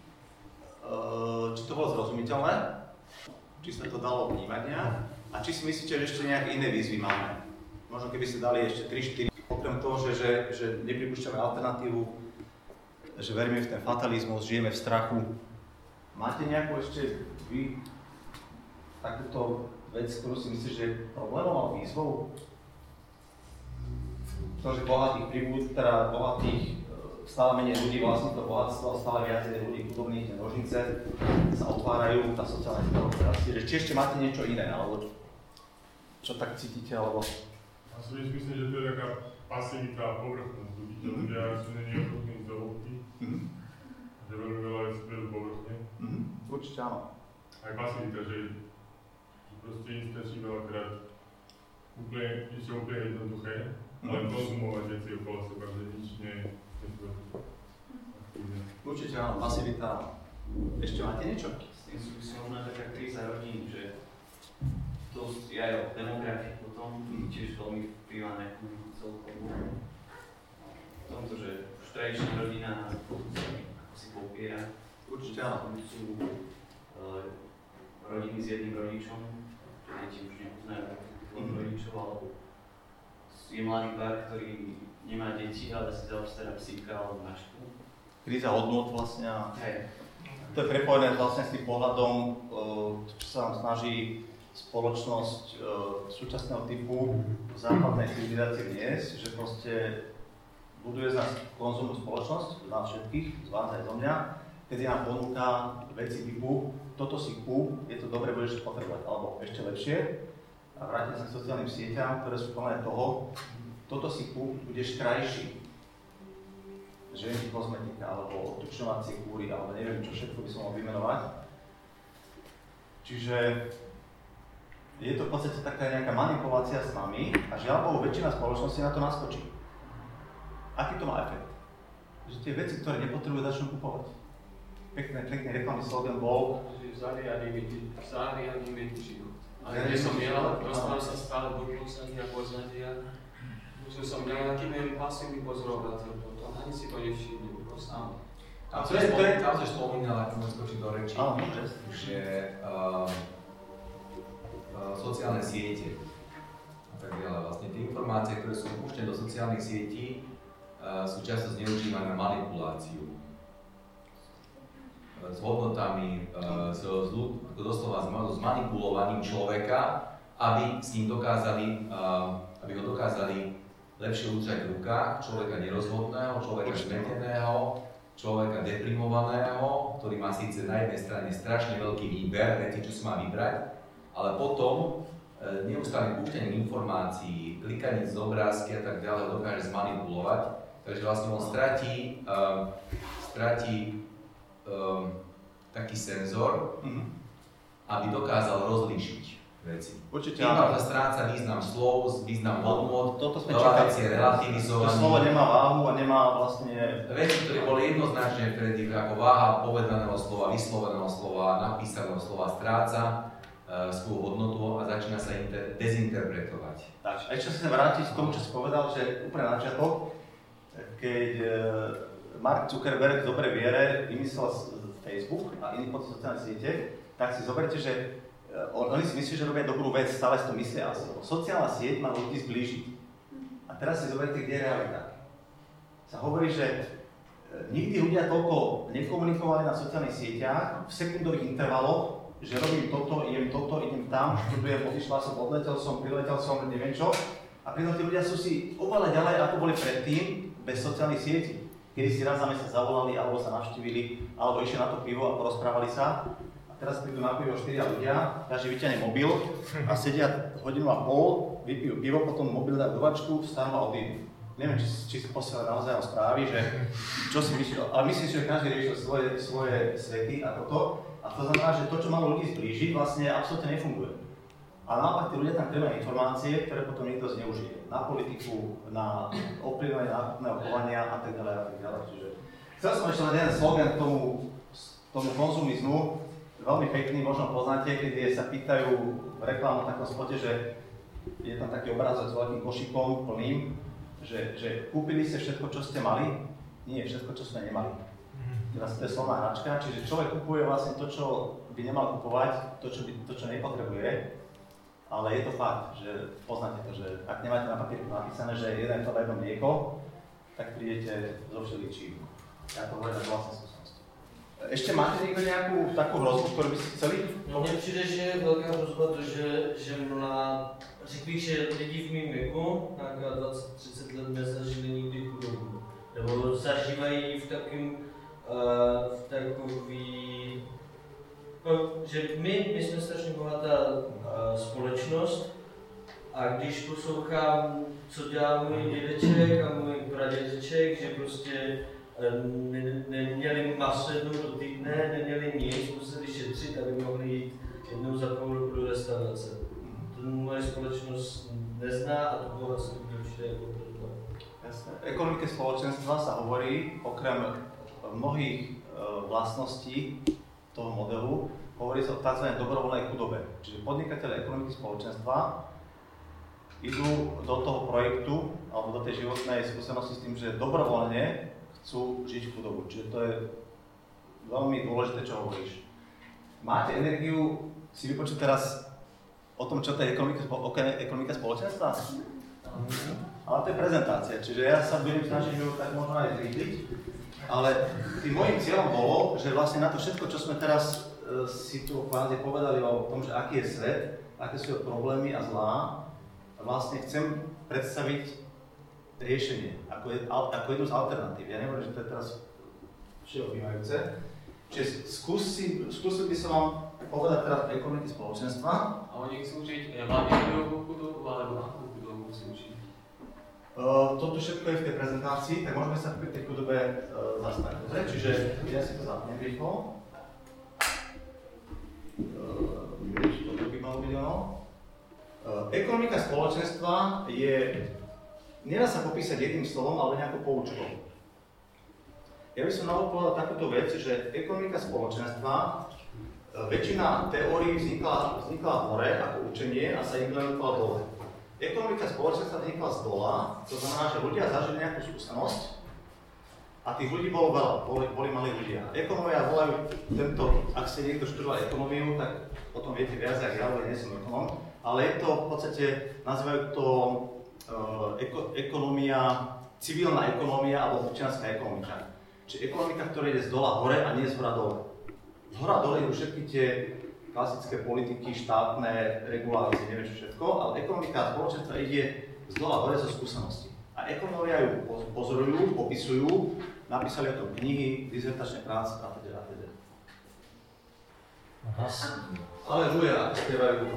či to bolo zrozumiteľné, či sa to dalo vnímať nejak, a či si myslíte, že ešte nejaké iné výzvy máme. Možno keby ste dali ešte tri štyri, okrem toho, že, že, že nepripúšťame alternatívu, že veríme v ten fatalizmus, žijeme v strachu. Máte nejakú ešte vy takúto vec, ktorú si myslíte, že je problémom alebo výzvou? To, že bohatých pribúd, teda bohatých, stále menej ľudí vlastní to bohatstvo, stále viac ľudí chudobných, nožnice sa otvárajú, tá sociálna interakcia. Či ešte máte niečo iné, alebo čo tak cítite, alebo... Ja si myslím, že to je taká pasivita a povrchnosť ľudí, že ľudia sú není ochotní ísť do hĺbky, že veľmi veľa vecí vedú povrchne. Určite áno. Aj pasivita, že, že proste im stačí veľakrát úplne, niečo úplne jednoduché, len konzumovať veci okolo seba, že nič nie je aktívne. Určite áno, pasivita. Ešte máte niečo? S tým súvisí možno taká kríza rodín, že to je aj o demografii potom, tiež veľmi vplyvá na ekonomiku celkovo. V tomto, že už tradičná rodina ako si popiera. Určite áno. Sú uh, rodiny s jedným rodičom, že deti už nepoznajú dvoch rodičov, alebo je mladý pár, ktorý nemá deti, ale si zaobstará psíka alebo mačku. Kríza hodnôt vlastne. Hej. To je prepojené vlastne s tým pohľadom, čo sa nám snaží spoločnosť e, súčasného typu západnej civilizácie dnes, že proste buduje z nás konzumnú spoločnosť, z nás všetkých, z vás aj zo mňa, kedy nám ponúka veci typu toto si kúp, je to dobre, budeš potrebovať, alebo ešte lepšie. A vrátim sa k sociálnym sieťam, ktoré sú plné toho, toto si kúp, budeš krajší. Ženský kozmetika, alebo tučňovacie kúry, alebo neviem, čo všetko by som mohol vymenovať. Čiže je to v podstate taká nejaká manipulácia s nami a žiaľ Bohu, väčšina spoločnosti na to naskočí. Aký to má efekt? Že tie veci, ktoré nepotrebujú, začnú kupovať. Pekný, pekný reklamný slogan bol Zariadíme ti život. Ale kde som jel, dostal sa stále do Plusania poznatia. Musel som nejakými pasými pozorovať, potom ani si to nevšimnul, proste. Tam som spomínal, tam som spomínal, ako môžem skočiť do reči, Áno, môže. že uh, uh, sociálne siete a tak ďalej, vlastne tie informácie, ktoré sú púšťané do sociálnych sietí, uh, sú často zneužívané na manipuláciu uh, s hodnotami, uh, s, s, ako doslova s manipulovaním človeka, aby s ním dokázali, uh, aby ho dokázali lepšie udržať v rukách, človeka nerozhodného, človeka zmeteného, človeka deprimovaného, ktorý má síce na jednej strane strašne veľký výber veci, čo si má vybrať, ale potom e, neustálým púšťaním informácií, klikaním z obrázky a tak ďalej dokáže zmanipulovať, takže vlastne on stratí, um, stratí um, taký senzor, aby dokázal rozlíšiť veci. Určite Tým áno. sa stráca význam slov, význam hodnôt, Toto sme veľa čakali. vecí je To relativizovaný. slovo nemá váhu a nemá vlastne... Veci, ktoré boli jednoznačne vtedy ako váha povedaného slova, vysloveného slova, napísaného slova stráca e, svoju hodnotu a začína sa inter- dezinterpretovať. Tak, a ešte sa vrátiť k tomu, čo si povedal, že úplne na začiatok, keď e, Mark Zuckerberg v dobrej viere vymyslel Facebook a iných sociálne siete, tak si zoberte, že On, oni si myslí, že robia dobrú vec, stále si to myslia asi. Sociálna sieť má ľudí zblížiť. A teraz si zoberte, kde je realita. Sa hovorí, že nikdy ľudia toľko nekomunikovali na sociálnych sieťach v sekundových intervaloch, že robím toto, idem toto, idem tam, študujem, odišla som, odletel som, priletel som, neviem čo. A pritom tí ľudia sú si oveľa ďalej, ako boli predtým, bez sociálnych sietí. Kedy si raz za mesiac zavolali, alebo sa navštívili, alebo išli na to pivo a porozprávali sa. Teraz prídu na pivo štyria ľudia, každý vyťahne mobil a sedia hodinu a pol, vypijú pivo, potom mobil dajú do vačku, vstanú a odídu. Neviem, či, či si posielali naozaj správy, že čo si myslí, ale myslím si, že každý rieši svoje, svoje svety a toto. A to znamená, že to, čo malo ľudí zblížiť, vlastne absolútne nefunguje. A naopak tí ľudia tam príjmajú informácie, ktoré potom niekto zneužije. Na politiku, na ovplyvňovanie nákupného chovania a tak ďalej a tak ďalej. Čiže chcel som ešte len jeden slogan k tomu, tomu konzumizmu. Veľmi pekný, možno poznáte, keď sa pýtajú v reklame v takom spote, že je tam taký obrázok s veľkým košíkom plným, že, že kúpili ste všetko, čo ste mali? Nie, všetko, čo sme nemali. Teraz to je slovná hračka, čiže človek kupuje vlastne to, čo by nemal kupovať, to, čo, by, to, čo nepotrebuje, ale je to fakt, že poznáte to, že ak nemáte na papierku napísané, že jeden chleba, jedno mlieko, tak prídete so všeličím. Ja to hovorím na vlastné skúsenosti. Ešte máte niekto nejakú takú hrozbu, ktorú by ste chceli? No mně přijde, že je velká hrozba to, že, že mlá, řekl bych, že lidi v mým věku, nějaká dvacet třicet let, nezažili nikdy chudobu. Nebo zažívají v takým, uh, v takový, no, že my, my jsme strašně bohatá uh, společnost a když poslouchám, co dělá můj dědeček a můj pradědeček, že prostě Ne, neměli maso jednou do týdne, neměli nic, museli šetřit, aby mohli jít jednou za půl roku do restaurace. To moje společnost nezná a to bohatství určitě jako to. Jasné. V ekonomike spoločenstva sa hovorí, okrem mnohých vlastností toho modelu, hovorí sa o tzv. Dobrovoľnej chudobe. Čiže podnikatelia ekonomiky spoločenstva idú do toho projektu alebo do tej životnej skúsenosti s tým, že dobrovoľne chcú žiť v chudobu. Čiže to je veľmi dôležité, čo hovoríš. Máte energiu si vypočuť teraz o tom, čo to je ekonomika, ekonomika spoločenstva? Ale to je prezentácia, čiže ja sa budem snažiť ju tak možno aj zrýchliť. Ale tým môjim cieľom bolo, že vlastne na to všetko, čo sme teraz e, si tu kvázi povedali o tom, že aký je svet, aké sú problémy a zlá, vlastne chcem predstaviť riešenie, ako, je, ako jednu z alternatív. Ja nehovorím, že to je teraz všeobjímajúce, Čiže skúsil, skúsil by som vám povedať teraz o ekonomike spoločenstva. A oni chcú učiť evanjeliovú chudobu, alebo akú chudobu chcú učiť? Uh, toto všetko je v tej prezentácii, tak môžeme sa pri tej chudobe uh, zastaviť. Čiže ja si to zapnem rýchlo. Uh, toto by malo byť ono. Uh, ekonomika spoločenstva je, nedá sa popísať jedným slovom, ale nejakou poučkou. Ja by som na úvod povedal takúto vec, že ekonomika spoločenstva, väčšina teórií vznikla, vznikla hore ako učenie a sa implementovala dole. Ekonomika spoločenstva vznikla z dola, to znamená, že ľudia zažili nejakú skúsenosť a tých ľudí bolo veľa, boli, boli malí ľudia. Ekonómovia volajú tento, ak ste niekto študoval ekonómiu, tak o tom viete viac, ako ja, ale nie som ekonóm, ale je to v podstate, nazývajú to uh, eko, ekonomia, civilná ekonómia alebo občianská ekonomika. Čiže ekonomika, ktorá ide z dola hore a nie z hora dole. Z hora dole idú všetky tie klasické politiky, štátne regulácie, neviem čo všetko, ale ekonomika spoločenstva ide z dola hore zo skúseností. A ekonómovia ju pozorujú, popisujú, napísali o tom knihy, dizertačné práce a teda a teda. Aleluja, spievajú.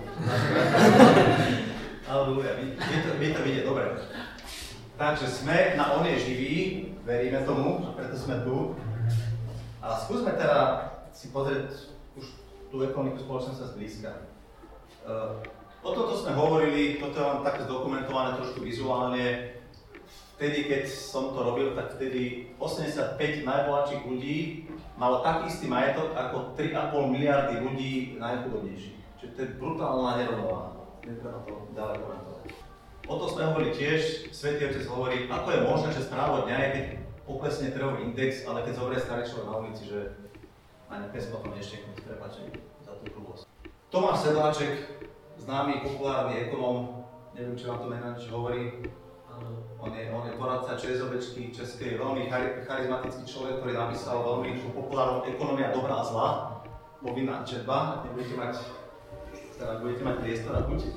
Aleluja, vy to, vy to vidíte, dobre. Takže sme na Onie živí, veríme tomu, a preto sme tu. A skúsme teda si pozrieť už tú ekonomiku spoločenstva zblízka. Uh, o tomto sme hovorili, toto je vám také zdokumentované trošku vizuálne. Vtedy, keď som to robil, tak vtedy osemdesiatpäť najbohatších ľudí malo tak istý majetok ako tri a pol miliardy ľudí najchudobnejších. Čiže to je brutálna nerovnováha. Netreba to ďalej komentovať. O tom sme hovorili tiež, Svätý Otec hovorí, ako je možné, že správa dňa je, keď poklesne trhový index, ale keď zoberie starý človek na ulici, že ani pes potom nešteknúť, prepáčte za tú hrubosť. Tomáš Sedláček, známy populárny ekonóm, neviem, či vám to mená niečo hovorí. On je, on je poradca ČSOBčky českej, veľmi charizmatický človek, ktorý napísal veľmi populárnu Ekonomia dobrá a zla, povinná četba, ak nebudete mať, teda budete mať priestor a chuť.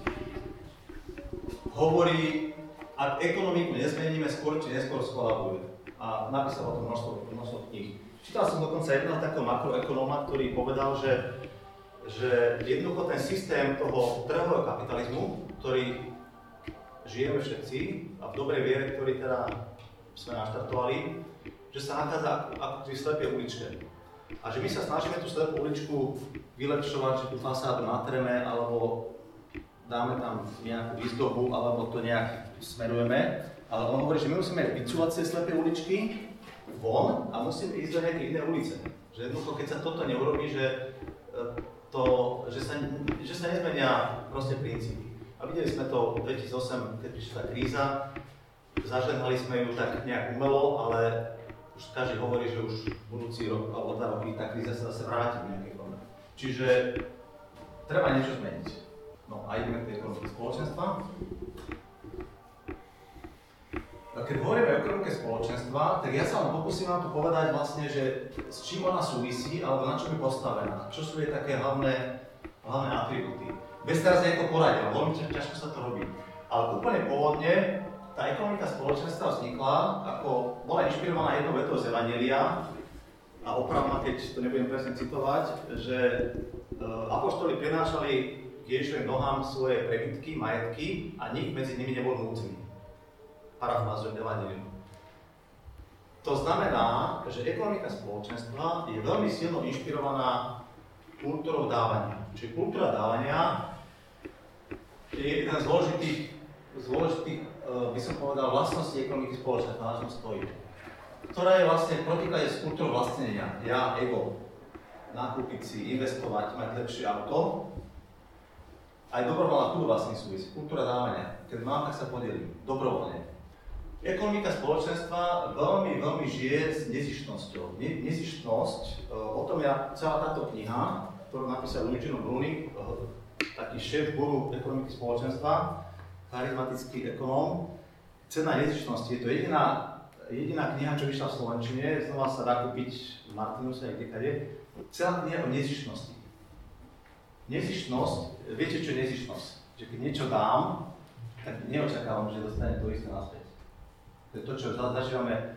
Hovorí, ak ekonomiku nezmeníme, skôr či neskôr skolabuje. A napísal o tom množstvo, množstvo kníh. Čítal som dokonca jedného takého makroekonóma, ktorý povedal, že, že jednoducho ten systém toho trhového kapitalizmu, ktorý žijeme všetci a v dobrej viere, ktorý teda sme naštartovali, že sa nachádza ako pri slepej uličke. A že my sa snažíme tú slepú uličku vylepšovať, že tú fasádu natreme, alebo dáme tam nejakú výzdobu, alebo to nejak smerujeme. Ale on hovorí, že my musíme vycúvať tie slepé uličky von a musíme ísť do nejaké iné ulice. Že jednoducho, keď sa toto neurobí, že, to, že, sa, že sa nezmenia proste princípy. A videli sme to v dvetisícosem, keď prišla tá kríza, zažehnali sme ju tak nejak umelo, ale už každý hovorí, že už budúci rok alebo dva roky tá kríza sa zase vráti v nejakej forme. Čiže treba niečo zmeniť. No a ideme k tej ekonomike spoločenstva. Keď hovoríme o ekonomike spoločenstva, tak ja sa vám pokúsim vám tu povedať vlastne, že s čím ona súvisí, alebo na čo je postavená, čo sú jej také hlavné, hlavné atribúty. Bez teraz nejako poradia, veľmi ťažko sa to robí. Ale úplne pôvodne tá ekonomika spoločenstva vznikla, ako bola inšpirovaná jednou vetou z Evanjelia, a opravma, keď to nebudem presne citovať, že apoštoli prinášali k Ježišovým nohám svoje prebytky, majetky a nik medzi nimi nebol nútený. Parafrázujem Evanjelium. To znamená, že ekonomika spoločenstva je veľmi silno inšpirovaná kultúrou dávania. Čiže kultúra dávania je jeden z zložitých, zložitých by som povedal, vlastností ekonomiky spoločenstva, na čom stojí. Ktorá je vlastne protiklade s kultúrou vlastnenia. Ja, ego, nakúpiť si, investovať, mať lepšie auto. Aj dobrovoľná chudoba s tým súvisí. Kultúra dávania. Keď mám, tak sa podelím. Dobrovoľne. Ekonomika spoločenstva veľmi, veľmi žije s nezištnosťou. Ne, nezištnosť, o tom je celá táto kniha, ktorú napísal Eugene Brunig, taký šéf guru ekonomiky spoločenstva, charizmatický ekonóm. Cena nezištnosti je to jediná, jediná kniha, čo vyšla v slovenčine, znova sa dá kúpiť v Martinuse a kdekade. Celá kniha o nezištnosti. Nezištnosť, viete čo je nezištnosť? Že keď niečo dám, tak neočakávam, že dostane to isté naspäť. To je to, čo zažívame v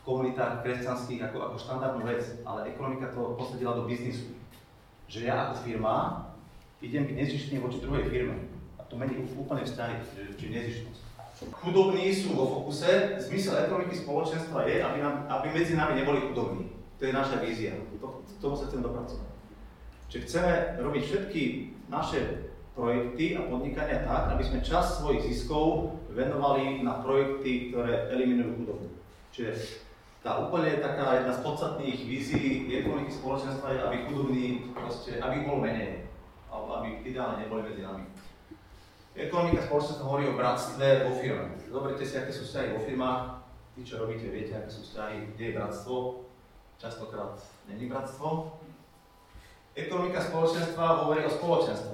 komunitách kresťanských ako, ako štandardnú vec, ale ekonomika to posadila do biznisu. Že ja ako firma idem byť nezištný voči druhej firme. A to mení úplne vzťahy, či nezištnosť. Chudobní sú vo fokuse, zmysel ekonomiky spoločenstva je, aby, nám, aby medzi nami neboli chudobní. To je naša vízia, to, k tomu sa chcem dopracovať. Čiže chceme robiť všetky naše projekty a podnikania tak, aby sme časť svojich ziskov venovali na projekty, ktoré eliminujú chudobu. Čiže tá úplne taká jedna z podstatných vízií ekonomiky spoločenstva je, aby chudobní proste, aby ich bolo menej, alebo aby ideálne neboli medzi nami. Ekonomika spoločenstva hovorí o bratstve vo firme. Zoberte si, aké sú vzťahy vo firmách. Tí, čo robíte, viete, aké sú vzťahy, kde je bratstvo. Častokrát není bratstvo. Ekonomika spoločenstva hovorí o spoločenstve.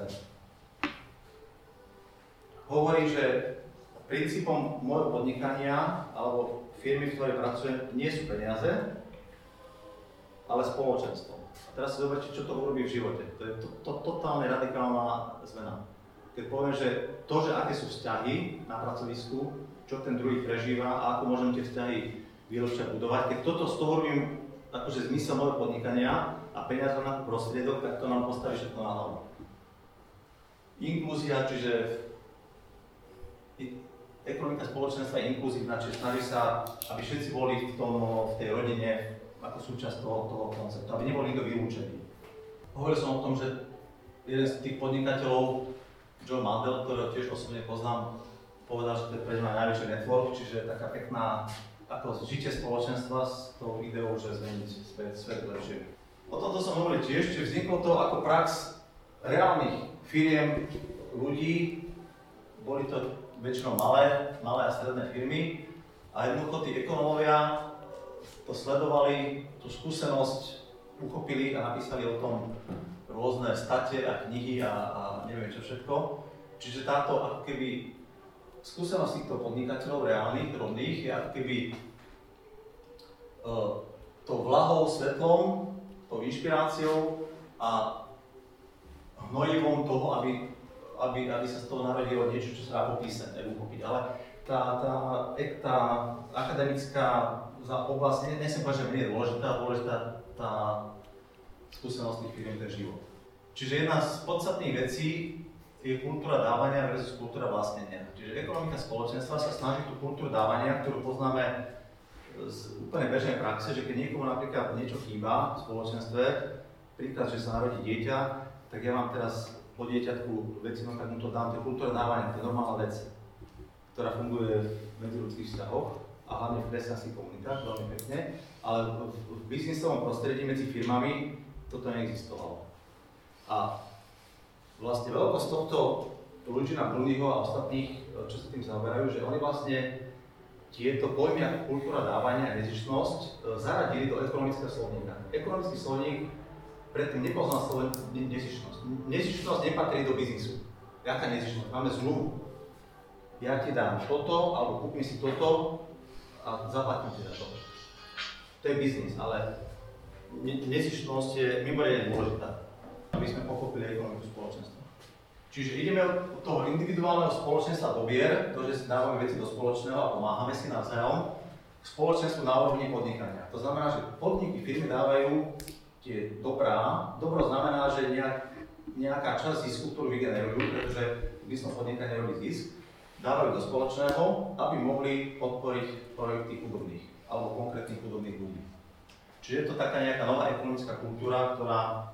Hovorí, že princípom môjho podnikania alebo firmy, v ktorej pracujem, nie sú peniaze, ale spoločenstvo. A teraz si zoberte, čo to urobí v živote. To je to, to, totálne radikálna zmena. Keď poviem, že to, že aké sú vzťahy na pracovisku, čo ten druhý prežíva a ako môžem tie vzťahy výročia budovať, keď toto z toho robím akože zmysel môjho podnikania a peniaze na prostriedok, tak to nám postaví všetko na hlavu. Inklúzia, čiže ekonomika spoločenstva je inkluzívna, čiže snaží sa, aby všetci boli v, tom, v tej rodine ako súčasť toho, toho konceptu, aby nebol nikto vylúčený. Hovoril som o tom, že jeden z tých podnikateľov, Joe Mandel, ktorého tiež osobne poznám, povedal, že to je pre mňa najväčší network, čiže taká pekná ako žitie spoločenstva s tou ideou, že zmeniť svet, svet lepšie. O tomto som hovoril tiež, čiže vzniklo to ako prax reálnych firiem, ľudí, boli to väčšinou malé, malé a stredné firmy a jednoducho tí ekonómovia to sledovali, tú skúsenosť uchopili a napísali o tom rôzne state a knihy a, a neviem čo všetko. Čiže táto ako keby skúsenosť týchto podnikateľov reálnych, rodných je ako keby uh, tou vlahou, svetlom, tou inšpiráciou a hnojivom toho, aby, aby, aby sa z toho narodilo niečo, čo sa dá popísať, neuchopiť. Ale tá, tá, tá akademická oblasť, ne, nesem povedať, že menej dôležitá, dôležitá tá skúsenosť tých firiem, ten život. Čiže jedna z podstatných vecí je kultúra dávania versus kultúra vlastnenia. Čiže ekonomika spoločenstva sa snaží tú kultúru dávania, ktorú poznáme z úplne bežnej praxe, že keď niekomu napríklad niečo chýba v spoločenstve, príklad, že sa narodí dieťa, tak ja mám teraz po dieťatku väčšinou, tak mu to dám, to je kultúra dávania, to je normálna vec, ktorá funguje v medziľudských vzťahoch a hlavne v kresťanských komunitách, veľmi pekne, ale v, v biznisovom prostredí medzi firmami toto neexistovalo. A vlastne veľkosť tohto Luigina Bruniho a ostatných, čo sa tým zaoberajú, že oni vlastne tieto pojmy ako kultúra dávania a nezištnosť zaradili do ekonomického slovníka. Ekonomický slovník predtým nepoznal slovo nezištnosť. Nezištnosť nepatrí do biznisu. Jaká nezištnosť? Máme zmluvu. Ja ti dám toto, alebo kúpim si toto a zaplatím ti za to. To je biznis, ale nezištnosť je mimoriadne dôležitá, aby sme pochopili ekonomiku spoločenstva. Čiže ideme od toho individuálneho spoločenstva dobier, to, že si dávame veci do spoločného a pomáhame si navzájom, k spoločenstvu na úrovni podnikania. To znamená, že podniky, firmy dávajú tie dobrá. Dobro znamená, že nejak, nejaká časť zisku, ktorú vygenerujú, pretože biznis podnikania robí zisk, dávajú do spoločného, aby mohli podporiť projekty chudobných alebo konkrétnych chudobných ľudí. Čiže je to taká nejaká nová ekonomická kultúra, ktorá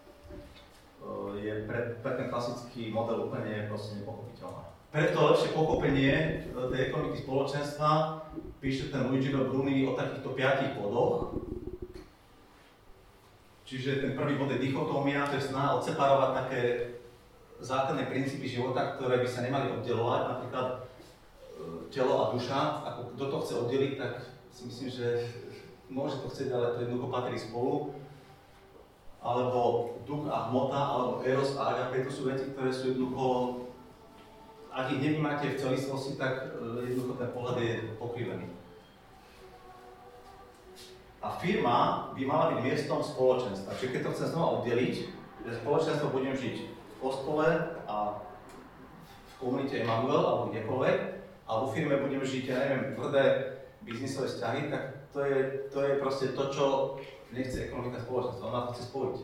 je pre, pre ten klasický model úplne proste nepochopiteľná. Preto lepšie pochopenie tej ekonomiky spoločenstva píše ten Luigino Bruni o takýchto piatich bodoch. Čiže ten prvý bod je dichotómia, to je snaha odseparovať také základné princípy života, ktoré by sa nemali oddelovať, napríklad telo a duša. Ako kto to chce oddeliť, tak si myslím, že môže to chcieť, ale to jednoducho patrí spolu. Alebo duch a hmota, alebo eros a agape, to sú veci, ktoré sú jednoducho, ak ich nevnímate v celistvosti, tak jednoducho ten pohľad je pokrivený. A firma by mala byť miestom spoločenstva. Čiže keď to chcem znova oddeliť, že spoločenstvo budem žiť v kostole a v komunite Emanuel alebo kdekoľvek, a vo firme budem žiť, ja neviem, tvrdé biznisové vzťahy, tak to je, to je proste to, čo nechce ekonomika spoločenstva, ona to chce spojiť.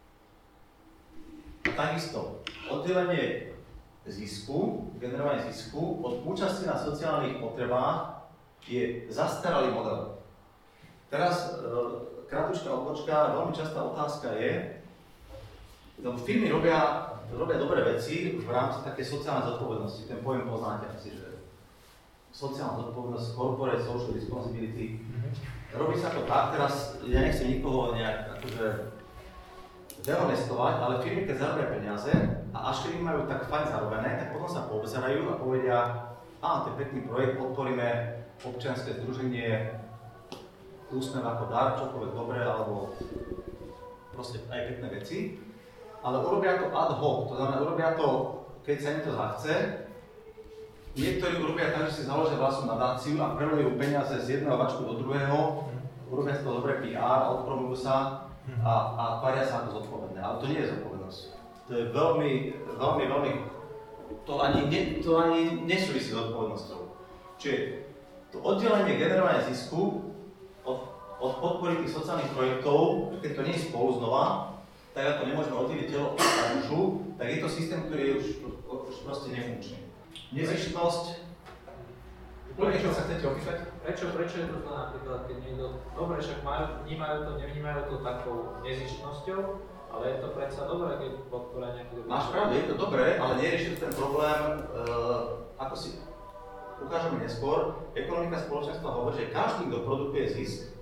A takisto, oddelenie zisku, generovanie zisku od účasti na sociálnych potrebách je zastaralý model. Teraz kratučká odbočka, veľmi častá otázka je, lebo firmy robia, robia dobré veci v rámci také sociálnej zodpovednosti, ten pojem poznáte asi, že sociálna zodpovednosť, corporate social responsibility. Robí sa to tak, teraz ja nechcem nikoho nejak akože dehonestovať, ale firmy, keď zarobia peniaze a až keď im majú tak fajn zarobené, tak potom sa poobzerajú a povedia, á, to je pekný projekt, podporíme občianske združenie, úsmev ako dar, čokoľvek dobré, alebo proste aj pekné veci. Ale urobia to ad hoc, to znamená, urobia to, keď sa im to zachce. Niektorí urobia tak, že si založia vlastnú nadáciu a prelejú peniaze z jedného vačku do druhého, urobia to dobré pé er, odpromujú sa a, a tvária sa ako zodpovedné. Ale to nie je zodpovednosť. To je veľmi, veľmi, veľmi, to ani, ne, to ani nesúvisí s zodpovednosťou. Čiže to oddelenie generovania zisku od, od podpory tých sociálnych projektov, keď to nie je spolu znova, tak ako nemôžeme oddeliť telo a dušu, tak je to systém, ktorý je už, už proste nefunkčný. Nezištnosť. Prečo sa chcete opýtať? Prečo, prečo je to to napríklad, keď niekto, dobre, však majú, vnímajú to, nevnímajú to takou nezištnosťou, ale je to predsa dobré, keď podporia nejaký dobrý. Máš pravdu, je to dobré, ale nerieši ten problém, uh, ako si ukážeme neskôr. Ekonomika spoločenstva hovorí, že každý, kto produkuje zisk,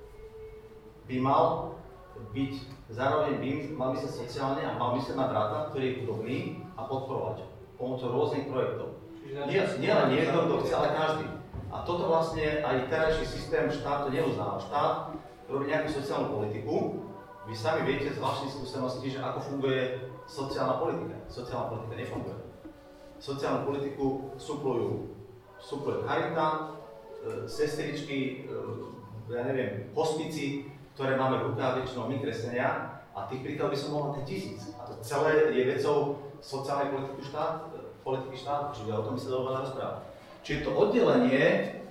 by mal byť, zároveň by mal myslieť sociálne a mal myslieť na brata, ktorý je chudobný a podporovať pomocou rôznych projektov. Nie, nie len niekto, kto chce, ale každý. A toto vlastne aj terajší systém štát to neuznáva. Štát robí nejakú sociálnu politiku. Vy sami viete z vlastných skúseností, že ako funguje sociálna politika. Sociálna politika nefunguje. Sociálnu politiku suplujú, suplujú charita, sestričky, ja neviem, hospici, ktoré máme v rukách väčšinou my kresťania, a tých príkladov by som mohol mať tisíc. A to celé je vecou sociálnej politiky štát, politiky štátu, čiže o tom by sa dalo veľa rozprávať. Čiže to oddelenie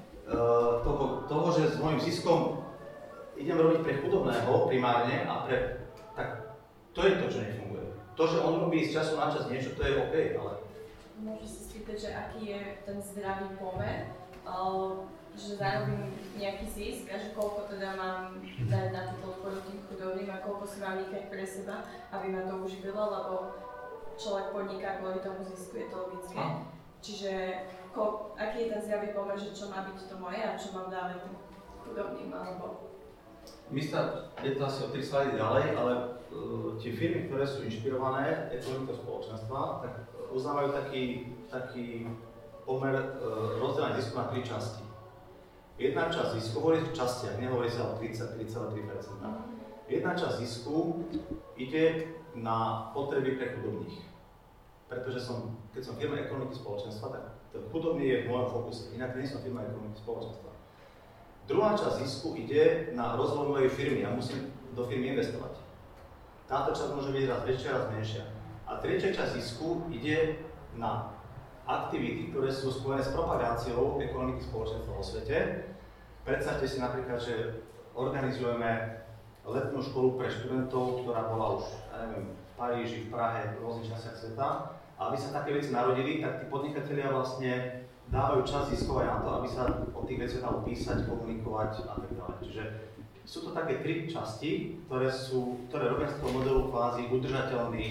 uh, toho, toho, že s môjim ziskom idem robiť pre chudobného primárne a pre, tak to je to, čo nefunguje. To, že on robí z času na čas niečo, to je OK, ale... Môžem sa spýtať, že aký je ten zdravý pomer, uh, že zarobím nejaký zisk a že koľko teda mám dať na tú podporu tým chudobným a koľko si mám nechať pre seba, aby ma to uživilo, lebo človek podniká kvôli tomu zisku, je to logické. A? Čiže ko, aký je ten zdravý pomer, že čo má byť to moje a čo mám dávať tým chudobným, alebo... My sa, je to asi o tri slajdy ďalej, ale uh, tie firmy, ktoré sú inšpirované ekonomikou spoločenstva, tak uznávajú taký, taký pomer uh, rozdelenia zisku na tri časti. Jedna časť zisku, hovorí v častiach, nehovorí sa o tridsaťtri celé tri percentá. Jedna časť zisku ide na potreby pre chudobných. Pretože som, keď som firma ekonomiky spoločenstva, tak ten chudobný je v mojom fokuse, inak nie som firma ekonomiky spoločenstva. Druhá časť zisku ide na rozvoj mojej firmy, ja musím do firmy investovať. Táto časť môže byť raz väčšia, raz menšia. A tretia časť zisku ide na aktivity, ktoré sú spojené s propagáciou ekonomiky spoločenstva vo svete. Predstavte si napríklad, že organizujeme letnú školu pre študentov, ktorá bola už, ja neviem, v Paríži, v Prahe, v rôznych častiach sveta. A aby sa také veci narodili, tak tí podnikatelia vlastne dávajú čas ziskovať na to, aby sa o tých veciach dalo písať, komunikovať a tak ďalej. Čiže sú to také tri časti, ktoré, sú, ktoré robia z toho modelu kvázi udržateľný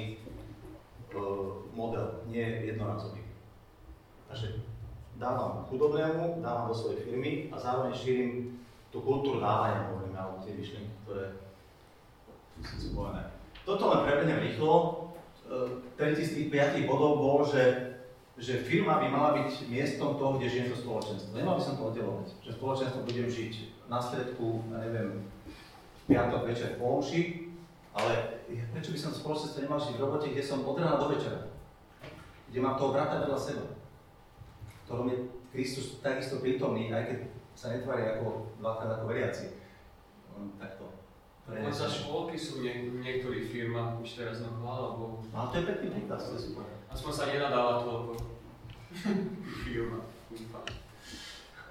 uh, model, nie jednorazový. Takže dávam chudobnému, dávam do svojej firmy a zároveň šírim tú kultúru dávania, hovoríme, alebo tie myšlienky, ktoré sú spojené. Toto len prebehnem rýchlo. Tretí z tých piatich bodov bol, že, že firma by mala byť miestom toho, kde žijem to spoločenstvo. Nemal by som to oddelovať, že spoločenstvo budem žiť na stredku, ja neviem, piatok večer po omši, ale prečo by som spoločenstvo nemal žiť v robote, kde som od rána do večera, kde mám toho brata vedľa seba, ktorom je Kristus takisto prítomný, aj keď sa netvári ako dvakrát ako veriaci. Takto. Len za škôlky sú v niektorých firmách už teraz na chvála Bohu. Ale to je pekný príklad, to je super. Aspoň sa nenadáva toľko firma.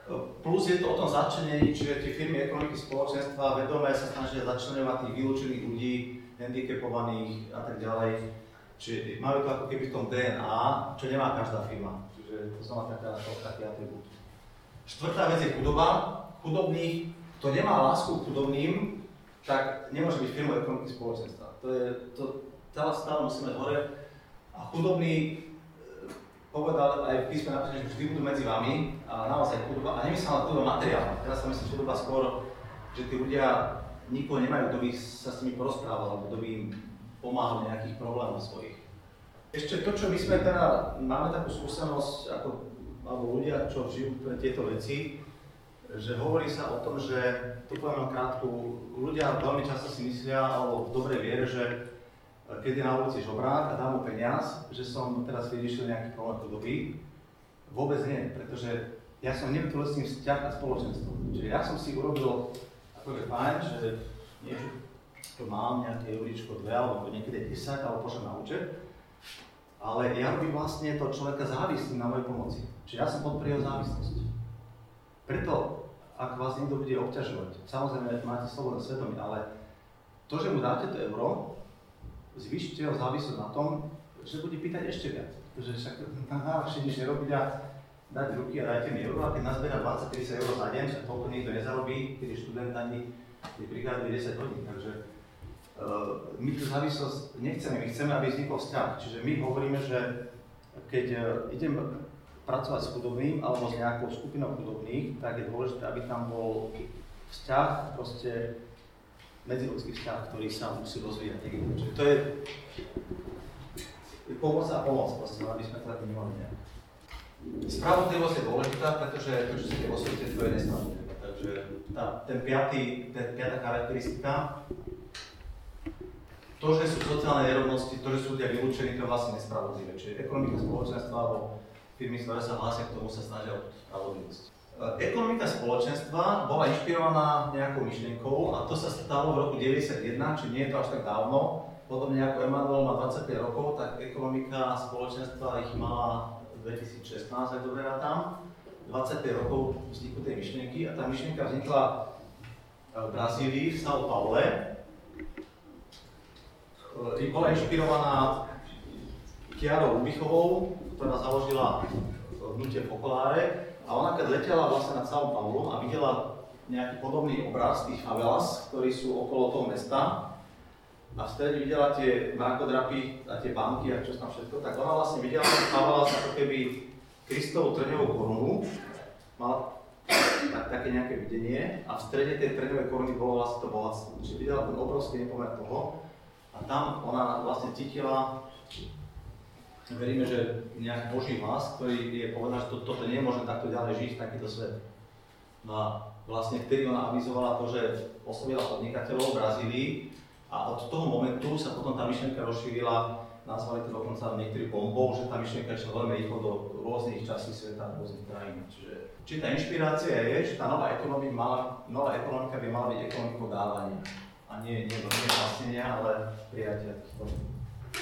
Plus je to o tom začlenení, čiže tie firmy ekonomiky spoločenstva vedome sa snažia začleňovať tých vylúčených ľudí, handicapovaných a tak ďalej. Čiže majú to ako keby v tom dé en á, čo nemá každá firma. Čiže to znamená taká, taký atribút. Štvrtá vec je chudoba. Chudobných, kto nemá lásku k chudobným, tak nemôže byť firmou ekonomiky spoločenstva. To je, to celá stále musíme hore. A chudobní, povedal aj v písme napríklad, že vždy budú medzi vami a naozaj chudoba, a nemyslím na chudoba materiálna, teraz sa myslím chudoba skôr, že tí ľudia nikoho nemajú, kto by sa s nimi porozprával, alebo kto by im pomáhal v nejakých problémoch svojich. Ešte to, čo my sme teda, máme takú skúsenosť, ako, alebo ľudia, čo žijú pre tieto veci, že hovorí sa o tom, že, to poviem len krátku, ľudia veľmi často si myslia, alebo v dobrej viere, že keď je na ulici žobrák a dá mu peniaz, že som teraz vyriešil nejaký problém chudoby. Vôbec nie, pretože ja som nevytvoril s tým vzťah a spoločenstvo. Čiže ja som si urobil, ako je fajn, že niečo, to mám, nejaké euričko, dve, alebo niekedy desať, alebo pošlem na účet. Ale ja robím vlastne to človeka závislým na mojej pomoci. Čiže ja som podporil závislosť. Preto, ak vás niekto bude obťažovať, samozrejme máte slobodné svedomie, ale to, že mu dáte to euro, zvýšite ho závislosť na tom, že bude pýtať ešte viac. Pretože však najlepšie nič nerobiť a dať ruky a dajte mi euro, a keď nazbiera dvadsať tridsať eur za deň, však toľko nikto nezarobí, keď je študent ani je prichádzali desať hodín. Takže uh, my tú závislosť nechceme, my chceme, aby vznikol vzťah. Čiže my hovoríme, že keď uh, idem pracovať s chudobným alebo s nejakou skupinou chudobných, tak je dôležité, aby tam bol vzťah, proste medziľudský vzťah, ktorý sa musí rozvíjať. Čiže to je pomoc a pomoc, proste, aby sme to tak nemali nejak. Spravodlivosť je dôležitá, pretože to, čo sa deje vo svete, to je nespravodlivé. Takže tá, ten piatý, ten piatá charakteristika, to, že sú sociálne nerovnosti, to, že sú ľudia vylúčení, to je vlastne nespravodlivé. Čiže ekonomika spoločenstva alebo firmy, ktoré sa hlásia k tomu, sa snažia o spravodlivosť. Ekonomika spoločenstva bola inšpirovaná nejakou myšlienkou a to sa stalo v roku deväťdesiatjeden, či nie je to až tak dávno. Podobne ako Emanuel má dvadsaťpäť rokov, tak ekonomika spoločenstva ich mala dvetisícšestnásť, ak dobre rátam. dvadsaťpäť rokov vzniku tej myšlienky a tá myšlienka vznikla v Brazílii, v São Paule. Bola inšpirovaná Kiarou Ubichovou, ktorá založila hnutie Focolare. A ona keď letela vlastne nad São Paulo a videla nejaký podobný obraz tých favelas, ktorí sú okolo toho mesta, a v strede videla tie mrakodrapy a tie banky a čo tam všetko, tak ona vlastne videla tých favelas ako keby Kristovú trňovú korunu, mala tak, také nejaké videnie a v strede tej trňovej koruny bolo vlastne to bohatstvo. Čiže videla ten obrovský nepomer toho a tam ona vlastne cítila, veríme, že nejaký Boží hlas, ktorý je povedal, že to, toto nie je možné takto ďalej žiť, takýto svet. No a vlastne vtedy ona avizovala to, že oslovila podnikateľov v Brazílii a od toho momentu sa potom tá myšlienka rozšírila, nazvali to dokonca niektorí bombou, že tá myšlienka išla veľmi rýchlo do rôznych častí sveta, rôznych krajín. Čiže či tá inšpirácia je, že tá nová ekonomika, mala, nová ekonomika by mala byť ekonomikou dávania a nie, nie vlastnenia, ale prijatia tých produktov.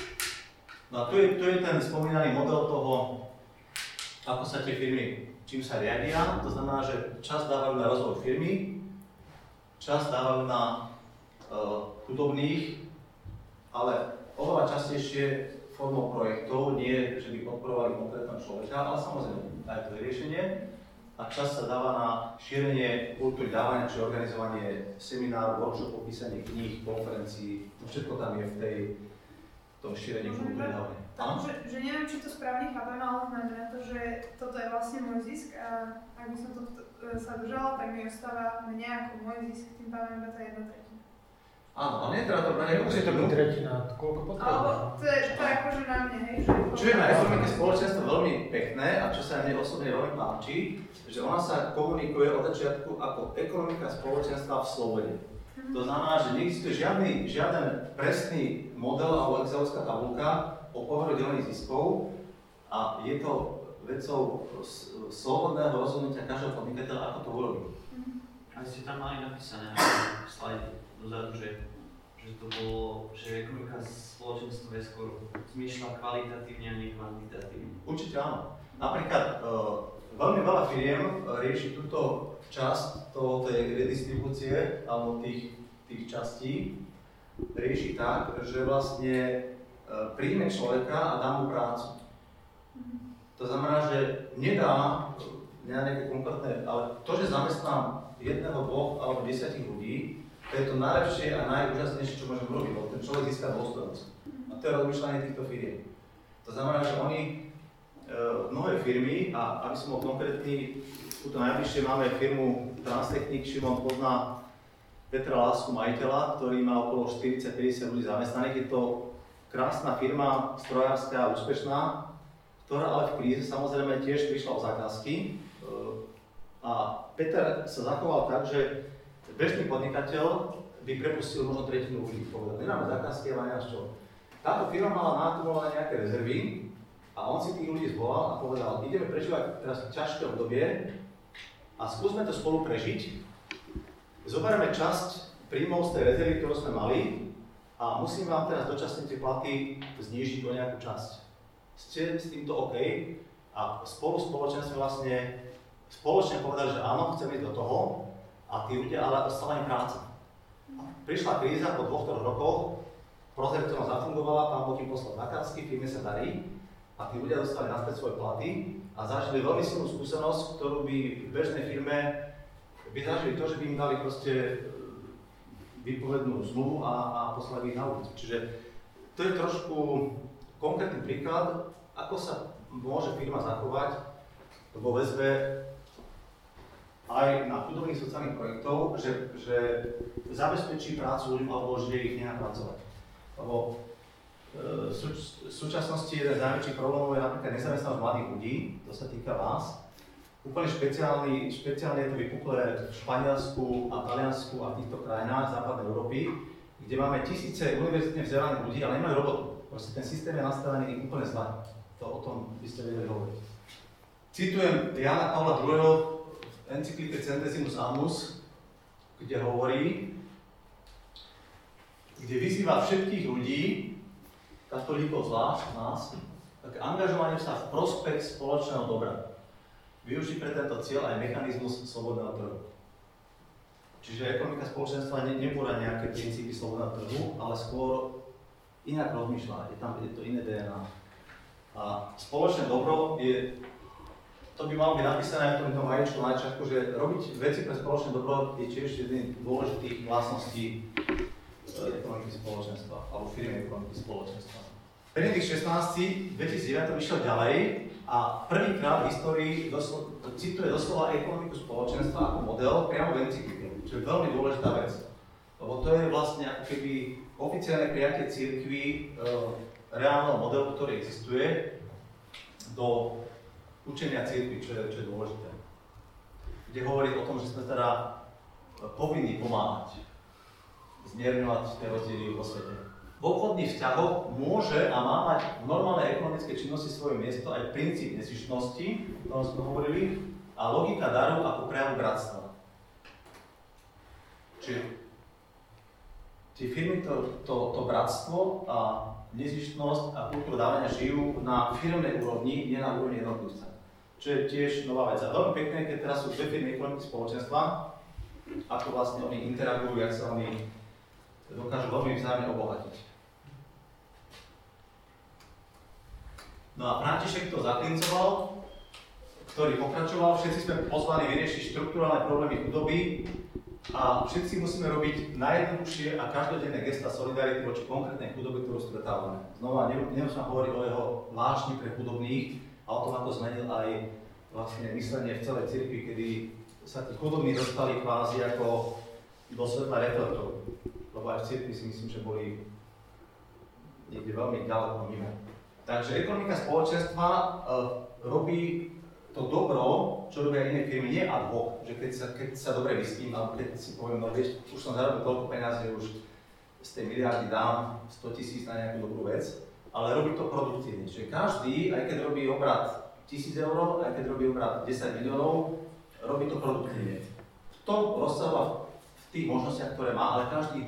No a tu je, tu je ten spomínaný model toho, ako sa tie firmy, čím sa riadia. To znamená, že čas dávajú na rozvoj firmy, čas dávajú na uh, chudobných, ale oveľa častejšie formou projektov, nie že by podporovali konkrétneho človeka, ale samozrejme aj to je riešenie. A čas sa dáva na šírenie kultúry dávania, či organizovanie seminárov, workshopov, písanie kníh, konferencií, všetko tam je v tej tom šírení kultúry dávania. Takže, že neviem, či to správne chápem, ale znamená to, že toto je vlastne môj zisk a ak by som to sa držala, tak mi ostáva mne ako môj zisk, tým pádom iba tá jedna tretina. Áno, ale nie teda to brať ako Musí to byť tretina, koľko potrebuje. Alebo to je, to je akože na mne, hej, že... Čo je na ekonomike spoločenstva veľmi pekné a čo sa mne osobne veľmi páči, že ona sa komunikuje od začiatku ako ekonomika spoločenstva v slobode. To znamená, že neexistuje žiadny, žiaden presný model alebo excelovská tabuľka o pomeru delených ziskov a je to vecou slobodného rozhodnutia každého podnikateľa, ako to urobí. A ste tam mali napísané na slajde dozadu, že, že to bolo že ekonomika spoločenstva je skôr zmýšľa kvalitatívne a nie kvantitatívne? Určite áno. Napríklad uh, veľmi veľa firiem rieši túto časť toho, tej redistribúcie alebo tých, tých častí, rieši tak, že vlastne uh, príjme človeka a dá mu prácu. To znamená, že nedá nejaké konkrétne, ale to, že zamestnám jedného, dvoch alebo desiatich ľudí, to je to najlepšie a najúžasnejšie, čo môžem robiť, lebo ten človek získa dôstojnosť. A to je rozmýšľanie týchto firiem. To znamená, že oni, e, mnohé firmy, a aby som bol konkrétny, tuto najbližšie máme firmu Transtechnik, Šimon pozná Petra Lásku, majiteľa, ktorý má okolo štyridsať päťdesiat ľudí zamestnaných. Je to krásna firma, strojárska, úspešná, ktorá ale v kríze samozrejme tiež prišla o zákazky. E, a Peter sa zachoval tak, že bežný podnikateľ by prepustil možno tretinu ľudí, povedal, nemáme zákazky, ale nemáš čo. Táto firma mala naakumulované nejaké rezervy a on si tých ľudí zvolal a povedal, ideme prežívať teraz ťažké obdobie a skúsme to spolu prežiť. Zoberieme časť príjmov z tej rezervy, ktorú sme mali a musím vám teraz dočasne tie platy znížiť o nejakú časť. Ste s týmto OK a spolu spoločne sme vlastne spoločne povedali, že áno, chceme ísť do toho, a tí ľudia ale ostala im práca. Prišla kríza po dvoch, troch rokoch, prozertovno zafungovala, pán Boh im poslal zákazky, firme sa darí a tí ľudia dostali naspäť svoje platy a zažili veľmi silnú skúsenosť, ktorú by v bežnej firme by zažili to, že by im dali proste výpovednú zmluvu a, a poslali ich na ulicu. Čiže to je trošku konkrétny príklad, ako sa môže firma zachovať vo väzbe aj na chudobných sociálnych projektov, že, že zabezpečí prácu ľuďom alebo že ich nechá pracovať. Lebo e, v súčasnosti jeden z najväčších problémov je napríklad nezamestnanosť mladých ľudí, to sa týka vás. Úplne špeciálny, špeciálne je to vypuklé v Španielsku a Taliansku a týchto krajinách západnej Európy, kde máme tisíce univerzitne vzdelaných ľudí, ale nemajú robotu. Proste ten systém je nastavený úplne zle. To o tom by ste vedeli hovoriť. Citujem Jana Pavla druhého. Encyklike Centesimus Annus, kde hovorí, kde vyzýva všetkých ľudí, katolíkov zvlášť nás, tak angažovanie sa v prospech spoločného dobra. Využiť pre tento cieľ aj mechanizmus slobodného trhu. Čiže ekonomika spoločenstva ne, nebúra nejaké princípy slobodného trhu, ale skôr inak rozmýšľa, je tam je to iné dé en á. A spoločné dobro je to by malo byť napísané v tomto majíčku na začiatku, že robiť veci pre spoločné dobro je tiež jedným z dôležitých vlastností ekonomiky spoločenstva, alebo firmy ekonomiky spoločenstva. Benedikt šestnásty v dvetisícdeväť išiel ďalej a prvýkrát v histórii doslo, cituje doslova ekonomiku spoločenstva ako model priamo v encyklike, čo je veľmi dôležitá vec. Lebo to je vlastne ako keby oficiálne prijatie cirkvi e, reálneho modelu, ktorý existuje do učenia cirkvi, čo je, čo je dôležité. Kde hovorí o tom, že sme teda povinní pomáhať, zmierňovať tie rozdiely vo svete. V obchodných vzťahoch môže a má mať v normálnej ekonomickej činnosti svoje miesto aj princíp nezištnosti, o tom sme hovorili, a logika daru ako prejavu bratstva. Čiže tie firmy to, to, to bratstvo a nezištnosť a kultúru dávania žijú na firmnej úrovni, nie na úrovni jednotlivca. Čo je tiež nová vec. A veľmi pekné, keď teraz sú dve firmy ekonomiky spoločenstva, ako vlastne oni interagujú, jak sa oni dokážu veľmi vzájomne obohatiť. No a František to zaklincoval, ktorý pokračoval, všetci sme pozvaní vyriešiť štruktúrálne problémy chudoby a všetci musíme robiť najjednoduchšie a každodenné gesta solidarity voči konkrétnej chudobe, ktorú stretávame. Znova, nemusím hovoriť o jeho vášni pre chudobných, a o tom, ako zmenil aj vlastne myslenie v celej cirkvi, kedy sa tí chudobní dostali kvázi ako do svetla reflektorov. Lebo aj v cirkvi si myslím, že boli niekde veľmi ďaleko mimo. Takže ekonomika spoločenstva uh, robí to dobro, čo robia iné firmy, nie ad hoc, že keď sa, keď sa dobre vyspím, alebo keď si poviem, no vieš, už som zarobil toľko peniazí, už z tej miliardy dám sto tisíc na nejakú dobrú vec, ale robí to produktívne. Čiže každý, aj keď robí obrat tisíc eur, aj keď robí obrat desať miliónov, robí to produktívne. V tom rozsahu, v tých možnostiach, ktoré má, ale každý má.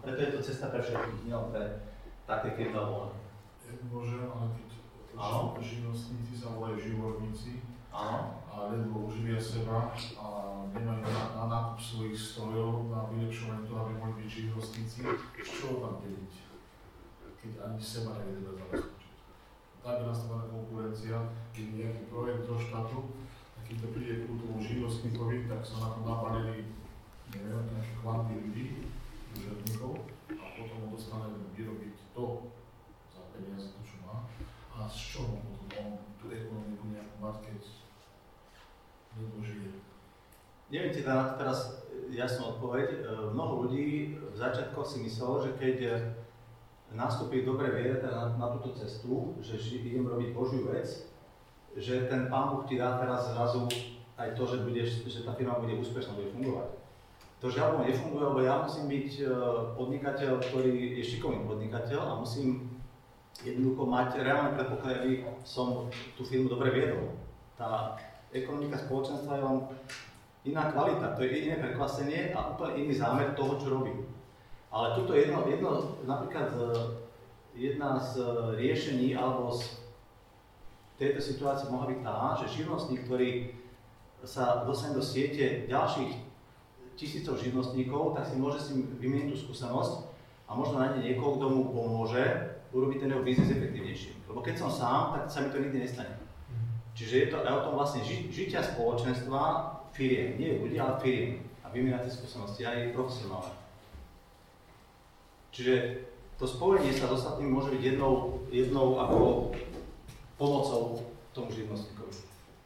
preto je to cesta pre všetkých, nie pre také firmy alebo len. Môžem, ale keď živnostníci sa volajú živorníci a ledvo uživia seba a nemajú na, na nákup svojich strojov, na vylepšovanie toho, aby mohli byť živnostníci, z čoho tam deliť, keď ani seba nevedia zabezpečiť. Tak je nastavená konkurencia, keď je nejaký projekt do štátu, a keď to príde k tomu živnostníkovi, tak sa na to nabalili, neviem, nejaké kvanty ľudí, úžadníkov, a potom ho dostane vyrobiť to za peniaze, to čo má. A z čoho potom on tú ekonomiku nejakú mať, keď nedožije? Neviem ti dať na to teraz jasnú odpoveď. Mnoho ľudí v začiatkoch si myslelo, že keď nastúpi dobre viere na, na túto cestu, že idem robiť Božiu vec, že ten Pán Boh ti dá teraz zrazu aj to, že, budeš, že tá firma bude úspešná, bude fungovať. To žiaľ nefunguje, lebo ja musím byť podnikateľ, ktorý je šikovný podnikateľ a musím jednoducho mať reálne predpoklady, aby som tú firmu dobre viedol. Tá ekonomika spoločenstva je len iná kvalita, to je iné prekvasenie a úplne iný zámer toho, čo robím. Ale tuto jedno, jedno napríklad jedna z riešení alebo z tejto situácie mohla byť tá, že živnostník, ktorý sa dostane do siete ďalších tisícov živnostníkov, tak si môže si vymeniť tú skúsenosť a možno nájde niekoho, kto mu pomôže urobiť ten jeho biznis efektívnejší. Lebo keď som sám, tak sa mi to nikdy nestane. Čiže je to aj o tom vlastne ži- žitia spoločenstva firiem, nie ľudí, ale firiem. A vymieňať tie skúsenosti aj profesionálne. Čiže to spojenie sa s ostatným môže byť jednou, jednou ako pomocou tomu živnostníkovi.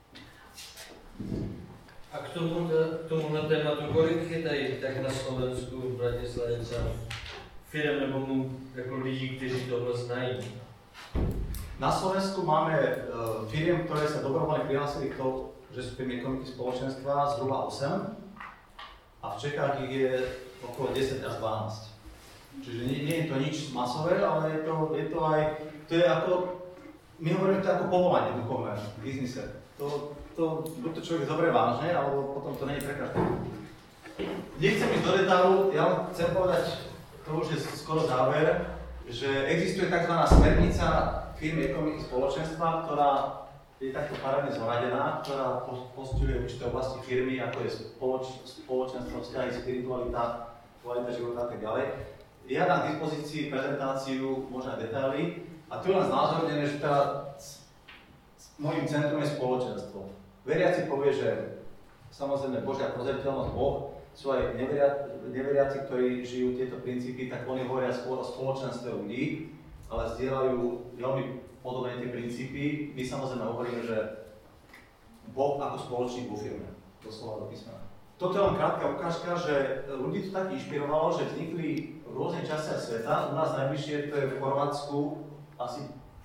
A k tomu, k tomuhle tématu, kolik je tady tak na Slovensku, v Bratislave firem nebo jako lidí, kteří tohle znají? Na Slovensku máme uh, firiem, ktoré sa dobrovoľne prihlásili k tomu, že sú firmy ekonomiky spoločenstva, zhruba osem. A v Čechách ich je okolo desať až dvanásť. Čiže nie, nie je to nič masové, ale je to, je to aj, to je ako, my hovoríme to ako povolanie duchovné v biznise. To, to, buď to človek zoberie vážne, alebo potom to nie je pre každého. Nechcem ísť do detailu, ja len chcem povedať, to už je skoro záver, že existuje tzv. Smernica firmy ekonomiky spoločenstva, ktorá je takto parádne zoradená, ktorá postihuje určité oblasti firmy, ako je spoloč, spoločenstvo, vzťahy, spiritualita, kvalita života a tak ďalej. Ja dám k dispozícii prezentáciu, možno aj detaily, a tu je len znázornené, že teda môjim centrom je spoločenstvo. Veriaci povie, že samozrejme Božia prozreteľnosť, Boh, sú aj neveria, neveriaci, ktorí žijú tieto princípy, tak oni hovoria skôr o spoločenstve ľudí, ale zdieľajú veľmi podobné tie princípy. My samozrejme hovoríme, že Boh ako spoločník vo firme, doslova do písmena. Toto je len krátka ukážka, že ľudí to tak inšpirovalo, že vznikli v rôznych častiach sveta. U nás najbližšie, to je v Chorvátsku, asi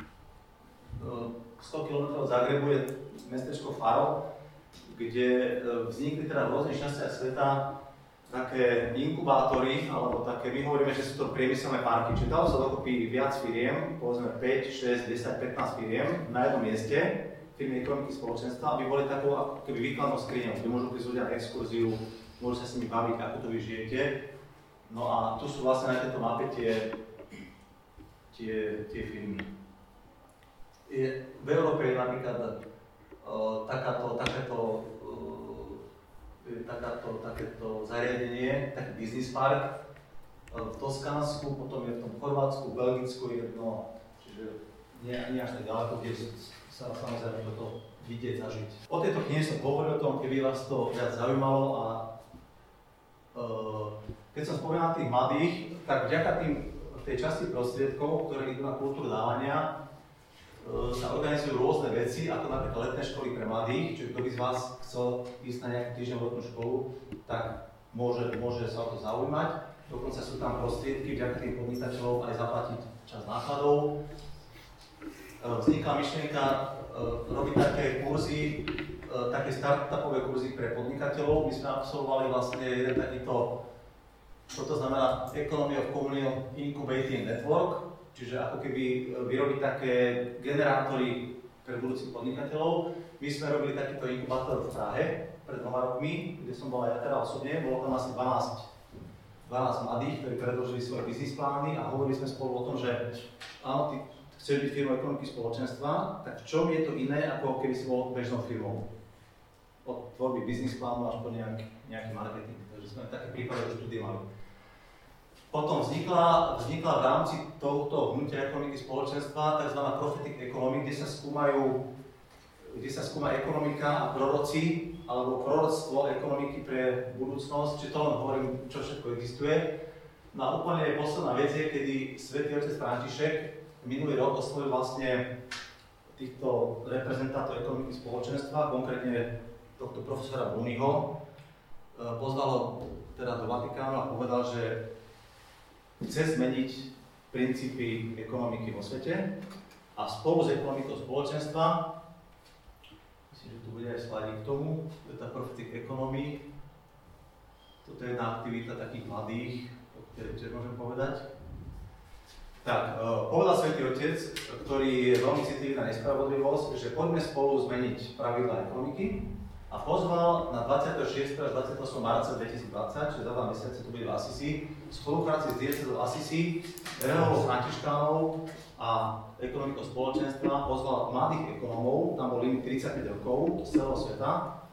sto kilometrov od Zagrebu je mestečko Faro, kde vznikli teda v rôznych častiach sveta také inkubátory, alebo také, my hovoríme, že sú to priemyselné parky. Čiže dalo sa dokopy viac firiem, povedzme päť, šesť, desať, pätnásť firiem na jednom mieste, firmy ekonomiky spoločenstva, aby boli takou ako keby výkladnou skriňou, kde môžu prísť ľudia na exkurziu, môžu sa s nimi baviť, ako to vy žijete. No a tu sú vlastne na tejto mape tie, tie, tie firmy. Je, v Európe je napríklad uh, takáto, takéto, uh, takáto, takéto zariadenie, taký business park uh, v Toskánsku, potom je v tom Chorvátsku, Belgicku jedno, čiže nie, nie až tak ďaleko, kde sa samozrejme toto vidieť, zažiť. O tejto knihe som hovoril o tom, keby vás to viac zaujímalo a uh, keď som spomínal tých mladých, tak vďaka tým, tej časti prostriedkov, ktoré idú na kultúru dávania, uh, sa organizujú rôzne veci, ako napríklad letné školy pre mladých, čiže kto by z vás chcel ísť na nejakú týždňovú letnú školu, tak môže, môže sa o to zaujímať. Dokonca sú tam prostriedky vďaka tým podnikateľom aj zaplatiť časť nákladov. Vznikla myšlienka uh, robiť také kurzy, uh, také startupové kurzy pre podnikateľov. My sme absolvovali vlastne jeden takýto, čo to znamená Economy of Communal Incubating Network, čiže ako keby vyrobiť také generátory pre budúcich podnikateľov. My sme robili takýto inkubátor v Prahe pred dvoma rokmi, kde som bol aj ja teda osobne, bolo tam asi dvanásť dvanásť mladých, ktorí predložili svoje biznis plány a hovorili sme spolu o tom, že áno, ty chceš byť firmou ekonomiky spoločenstva, tak v čom je to iné, ako keby si bol bežnou firmou? Od tvorby biznis plánu až po nejaký, nejaký marketing. Takže sme také prípady už štúdie mali. Potom vznikla, vznikla v rámci tohto hnutia ekonomiky spoločenstva tzv. Prophetic economy, kde sa skúmajú, kde sa skúma ekonomika a proroci, alebo proroctvo ekonomiky pre budúcnosť, či to len hovorím, čo všetko existuje. No a úplne posledná vec je, kedy svätý otec František minulý rok oslovil vlastne týchto reprezentantov ekonomiky spoločenstva, konkrétne tohto profesora Bruniho, pozval ho teda do Vatikánu a povedal, že chce zmeniť princípy ekonomiky vo svete a spolu s ekonomikou spoločenstva, myslím, že tu bude aj slajdy k tomu, to je tá prophetic economy, toto je jedna aktivita takých mladých, o ktorej tiež môžem povedať. Tak, povedal svätý otec, ktorý je veľmi citlivý na nespravodlivosť, že poďme spolu zmeniť pravidlá ekonomiky a pozval na dvadsiateho šiesteho až dvadsiateho ôsmeho marca dvetisícdvadsať, čiže za dva mesiace to bude v Assisi, v spolupráci s diecézou Assisi, rehoľou františkánov a ekonomikou spoločenstva pozval mladých ekonómov, tam bol limit tridsaťpäť rokov z celého sveta,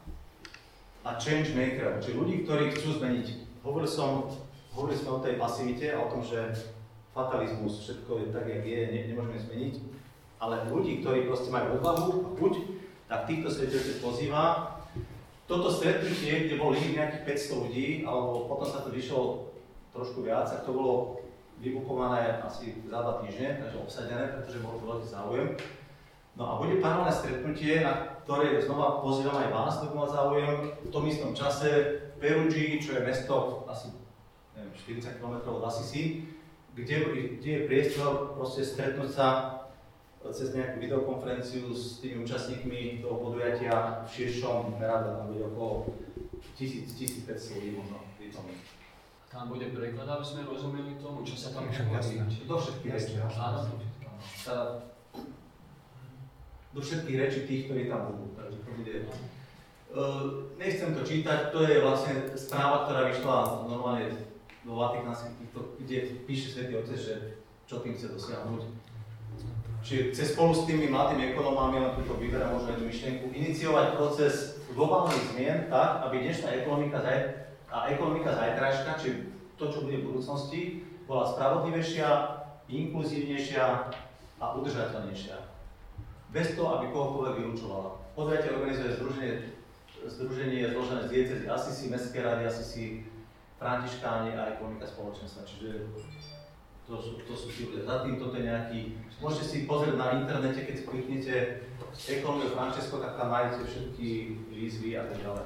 a change maker, čiže ľudí, ktorí chcú zmeniť. Hovoril som, hovorili sme o tej pasivite a o tom, že fatalizmus, všetko je tak, jak je, ne, nemôžeme zmeniť, ale ľudí, ktorí proste majú odvahu a chuť, tak týchto svetiteľov pozýva. Toto stretnutie, kde bolo nejakých päťsto ľudí, alebo potom sa to vyšlo trošku viac, a to bolo vybukované asi za dva týždne, takže obsadené, pretože bol veľký záujem. No a bude paralelné stretnutie, na ktoré znova pozývam aj vás, kto má záujem, v tom istom čase v Perugii, čo je mesto asi neviem, štyridsať kilometrov od Assisi, kde, kde je priestor proste stretnúť sa cez nejakú videokonferenciu s tými účastníkmi toho podujatia v širšom merade, tam bude okolo tisíc, tisícpäťsto ľudí možno prítomných. Tam bude preklad, aby sme rozumeli tomu, čo sa tam hovorí. Do všetkých rečí. Áno. Do všetkých rečí tých, ktorí tam budú. Takže to bude... Uh, nechcem to čítať, to je vlastne správa, ktorá vyšla normálne do vatikánskych týchto, kde píše svätý otec, že čo tým chce dosiahnuť. Čiže chce spolu s tými mladými ekonomami, len túto vyberá možno jednu myšlienku, iniciovať proces globálnych zmien tak, aby dnešná ekonomika a ekonomika zajtrajška, či to, čo bude v budúcnosti, bola spravodlivejšia, inkluzívnejšia a udržateľnejšia. Bez toho, aby kohokoľvek vylúčovala. Podujatie organizuje združenie, združenie zložené z diecézy Assisi, Mestskej rady Assisi, františkáni a ekonomika spoločenstva. Čiže to sú, to sú tí ľudia. Za tým toto je nejaký... Môžete si pozrieť na internete, keď kliknete Economio Francesco, tak tam nájdete všetky výzvy a tak ďalej.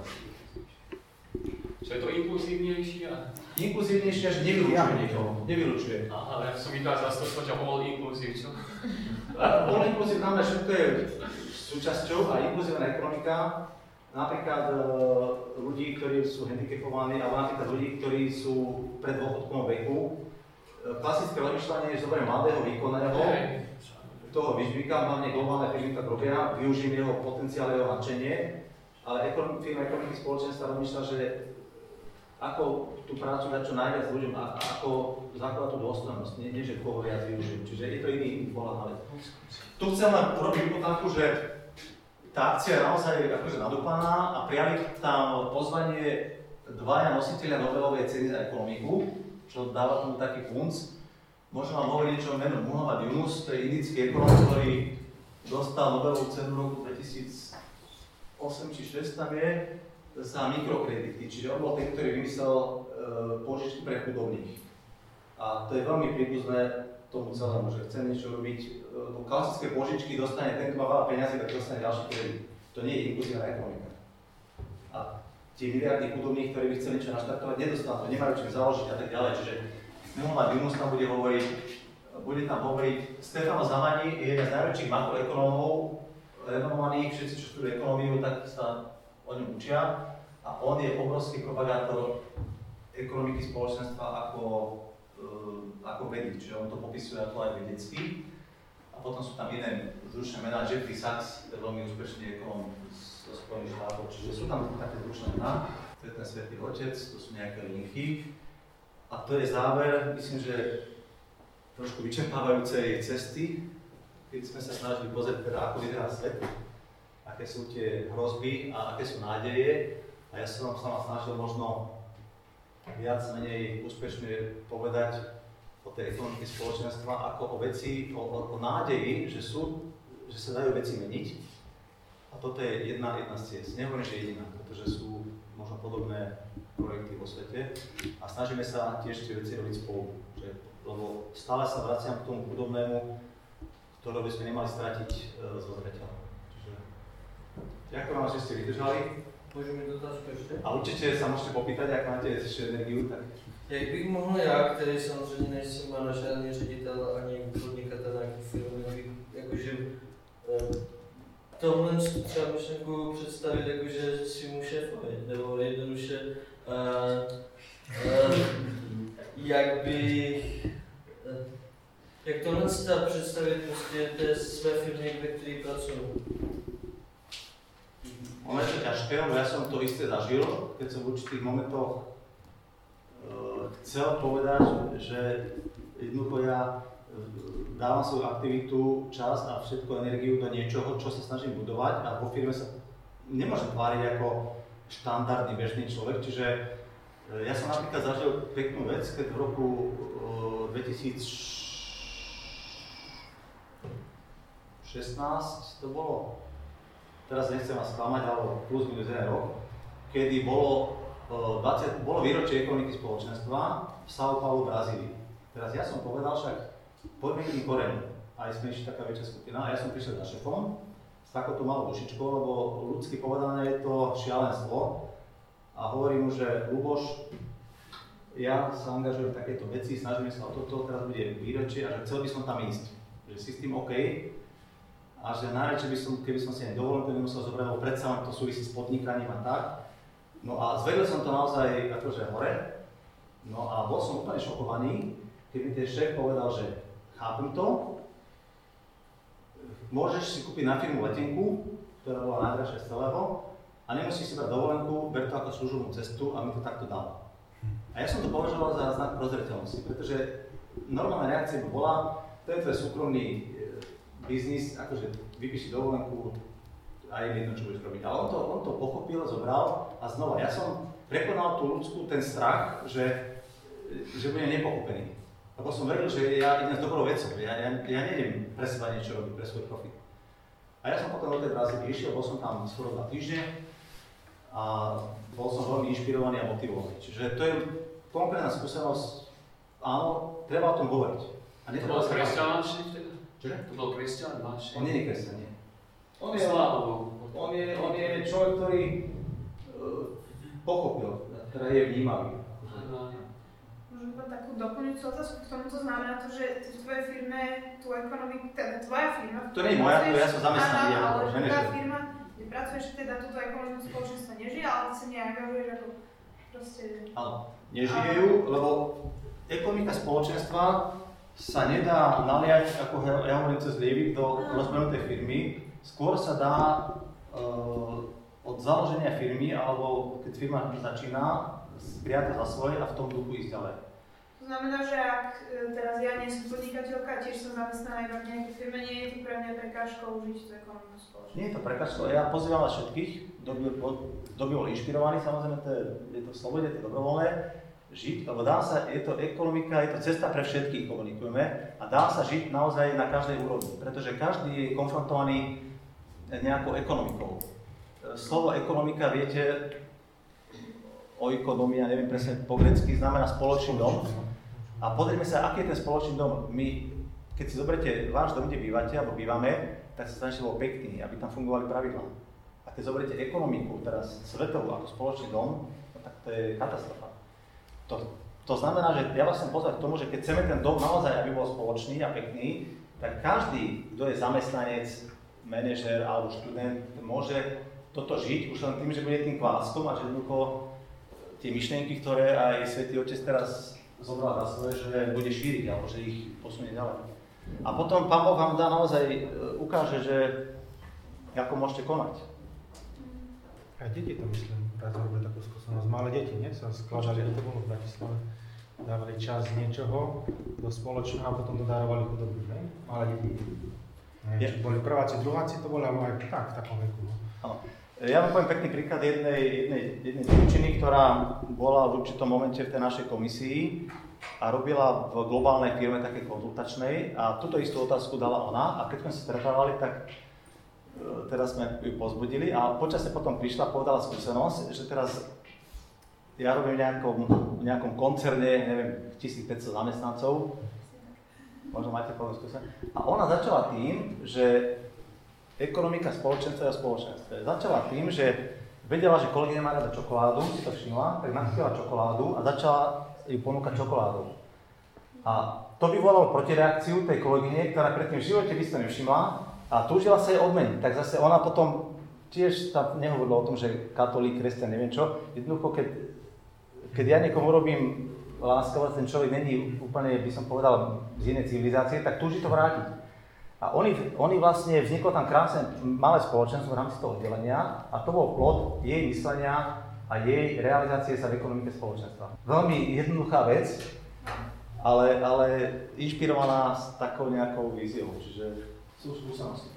Čo je to inkluzívnejšie? Inkluzívnejšie, že nevylučuje niekoho. Nevylučuje. Aha, ale ja som vydal zase to, čo bol inkluzív, čo? Bol inkluzív znamená, že všetko je súčasťou a inkluzívna ekonomika, napríklad e, ľudí, ktorí sú handicapovaní, alebo napríklad ľudí, ktorí sú pred dôchodkom veku. E, klasické rozmýšľanie je, že zoberiem mladého, výkonného, toho vyžvíka, hlavne globálne firmy tak robia, využijem jeho potenciál, jeho nadšenie, ale ekonom, firma ekonomiky spoločenstva rozmýšľa, že ako tú prácu dať čo najviac ľuďom a ako zachovať tú dôstojnosť, nie, nie že koho viac využijem, čiže je to iný pohľad na vec. Tu chcem len urobiť hypotáku, že tá akcia je naozaj akože nadúpaná a prijali tam pozvanie dvaja nositeľia Nobelovej ceny za ekonomiku, čo dáva tomu taký punc. Môžem vám hovoriť niečo o menu Muhammad Yunus, to je indický ekonom, ktorý dostal Nobelovú cenu v roku dvetisícosem či dvetisícšesť tam je, za mikrokredity, čiže on bol ten, ktorý vymyslel e, požičky pre chudobných. A to je veľmi príbuzné tomu celému, že chce niečo robiť. E, klasické požičky dostane ten, kto má veľa peniazy, tak dostane ďalší kredit. To nie je inkluzívna ekonomika. A tie miliardy chudobných, ktorí by chceli niečo naštartovať, nedostanú to, nemajú čím založiť a tak ďalej. Čiže Muhammad Yunus tam bude hovoriť, bude tam hovoriť Stefano Zamani je jeden z najväčších makroekonómov, renomovaných, všetci, čo študujú ekonómiu, tak sa o ňom učia a on je obrovský propagátor ekonomiky spoločenstva ako, uh, ako vedy, čiže on to popisuje ako aj vedecky. A potom sú tam iné zručné mená, Jeffrey Sachs, je veľmi úspešný ekonom zo Spojených štátov, čiže sú tam také zručné mená, to je ten Svätý Otec, to sú nejaké linky. A to je záver, myslím, že trošku vyčerpávajúcej cesty, keď sme sa snažili pozrieť, teda, ako vyzerá svet, aké sú tie hrozby a aké sú nádeje. A ja som sa vám snažil možno viac menej úspešne povedať o tej ekonomike spoločenstva ako o veci, o, o, o nádeji, že, sú, že sa dajú veci meniť. A toto je jedna, jedna z ciest. Nehovorím, že jediná, pretože sú možno podobné projekty vo svete a snažíme sa tiež tie veci robiť spolu. Že, lebo stále sa vraciam k tomu podobnému, ktoré by sme nemali stratiť e, zo zreteľa. Čiže ďakujem vám, že ste vydržali. Můžeme dotázku ještě? A určitě se můžete popýtat, jak máte ještě energiu, tak... Jak bych mohl já, který samozřejmě nejsem manažer, ani ředitel, ani podnikatel nějaký firmy, jakože tohle třeba myšlenku představit, jakože si mu šéfovi, nebo jednoduše, uh, uh, jak bych, uh, jak tohle představit prostě té své firmě, ve které pracuji. Ono je to ťažké, lebo ja som to isté zažil, keď som v určitých momentoch uh, chcel povedať, že jednoducho ja dávam svoju aktivitu, čas a všetko energiu do niečoho, čo sa snažím budovať a vo firme sa nemôžem tváriť ako štandardný bežný človek, čiže uh, ja som napríklad zažil peknú vec, keď v roku uh, dvetisícšestnásť to bolo, teraz nechcem vás sklamať, ale plus minus jeden rok, kedy bolo, dvadsať, bolo výročie ekonomiky spoločenstva v São Paulo, Brazílii. Teraz ja som povedal však, poďme k tým koreňom. Aj sme išli taká väčšia skupina a ja som prišiel za šefom s takouto malou dušičkou, lebo ľudsky povedané je to šialenstvo. A hovorím mu, že Luboš, ja sa angažujem v takéto veci, snažíme sa o toto, teraz bude výročie a že chcel by som tam ísť. Že si s tým OK. A že najradšej by som, keby som si aj dovolenku nemusel zobrať, lebo predsa len to súvisí s podnikaním a tak. No a zvedel som to naozaj akože hore. No a bol som úplne šokovaný, keď mi ten šéf povedal, že chápem to, môžeš si kúpiť na firmu letenku, ktorá bola najdražšia z celého, a nemusíš si brať dovolenku, ber to ako služobnú cestu a mi to takto dal. A ja som to považoval za znak prozreteľnosti, pretože normálna reakcia by bola, to je tvoj súkromný biznis, akože vypíši dovolenku a je jedno, čo budeš robiť. Ale on to, on to pochopil, zobral a znova, ja som prekonal tú ľudskú ten strach, že, že budem nepochopený. Lebo som veril, že ja idem s dobrou vecou, ja, ja, ja nejdem pre seba niečo robiť, pre svoj profit. A ja som potom do tej Brazílie išiel, bol som tam skoro dva týždne a bol som veľmi inšpirovaný a motivovaný. Čiže to je konkrétna skúsenosť, áno, treba o tom hovoriť. A to bol kresťan vtedy? Čože? To bol kresťan, máš? On nie je kresťan, nie. On je, on je, on je človek, ktorý uh, pochopil, teda je vnímavý. Môžem povedať takú doplňujúcu otázku k tomu, to znamená to, že v tvojej firme tú ekonomiku, teda tvoja firma... To nie je moja, to ja som zamestnaný, ja ako manažer. Ale tá firma, kde pracuješ, teda túto ekonomiku spoločenstva nežije, ale ty sa neangažuješ ako proste... Áno, nežijú, lebo ekonomika spoločenstva sa nedá naliať, ako ja hovorím cez lievik, do rozbehnutej firmy. Skôr sa dá uh, od založenia firmy, alebo keď firma začína, prijať za svoje a v tom duchu ísť ďalej. To znamená, že ak teraz ja nie som podnikateľka, tiež som zamestnaná iba v nejakej firme, nie je to pre mňa prekážkou žiť tú ekonomiku spoločnosti. Nie je to prekážkou, ja pozývam vás všetkých, kto by bol inšpirovaný, samozrejme, to je, je to v slobode, to je dobrovoľné, žiť, lebo dá sa, je to ekonomika, je to cesta pre všetkých, komunikujeme, a dá sa žiť naozaj na každej úrovni, pretože každý je konfrontovaný nejakou ekonomikou. Slovo ekonomika, viete, oikonomia, neviem presne po grecky, znamená spoločný dom. A pozrime sa, aký je ten spoločný dom. My, keď si zoberete váš dom, kde bývate, alebo bývame, tak sa snažíte bol pekný, aby tam fungovali pravidlá. A keď zoberete ekonomiku, teraz svetovú ako spoločný dom, no tak to je katastrofa. To, to znamená, že ja vás chcem pozvať k tomu, že keď chceme ten dom naozaj, aby bol spoločný a pekný, tak každý, kto je zamestnanec, manažer alebo študent, môže toto žiť už len tým, že bude tým kváskom a že jednoducho tie myšlienky, ktoré aj Svätý Otec teraz zobral na svoje, že bude šíriť alebo že ich posunie ďalej. A potom Pán Boh vám dá naozaj ukáže, že ako môžete konať. Aj deti to myslím, raz robili takú skúsenosť. Malé deti, nie? Sa skladali, to bolo v Bratislave. dávali čas z niečoho do spoločného a potom to darovali chudobným, ne? Malé deti. Neviem, či boli prváci, druháci to boli, alebo aj tak, v takom veku. Áno. Ja vám poviem pekný príklad jednej, jednej, jednej dievčiny, ktorá bola v určitom momente v tej našej komisii a robila v globálnej firme také konzultačnej a túto istú otázku dala ona a keď sme sa stretávali, tak teraz sme ju pozbudili a počasie potom prišla a povedala skúsenosť, že teraz ja robím v nejakom, v nejakom koncerne, neviem, tisícpäťsto zamestnancov, možno máte povedať skúsenosť, a ona začala tým, že ekonomika spoločenstva a spoločenstva. Začala tým, že vedela, že kolegyňa má rada čokoládu, si to všimla, tak nakúpila čokoládu a začala ju ponúkať čokoládu. A to vyvolalo protireakciu tej kolegyne, ktorá predtým v živote by si to nevšimla a túžila sa jej odmeniť. Tak zase ona potom tiež tam nehovorila o tom, že katolík, kresťan, neviem čo. Jednoducho, keď, keď ja niekomu robím láskavosť, ten človek není úplne, by som povedal, z inej civilizácie, tak túži to vrátiť. A oni, oni vlastne, vzniklo tam krásne malé spoločenstvo v rámci toho oddelenia a to bol plod jej myslenia a jej realizácie sa v ekonomike spoločenstva. Veľmi jednoduchá vec, ale, ale inšpirovaná s takou nejakou víziou, čiže sú skúsenosti.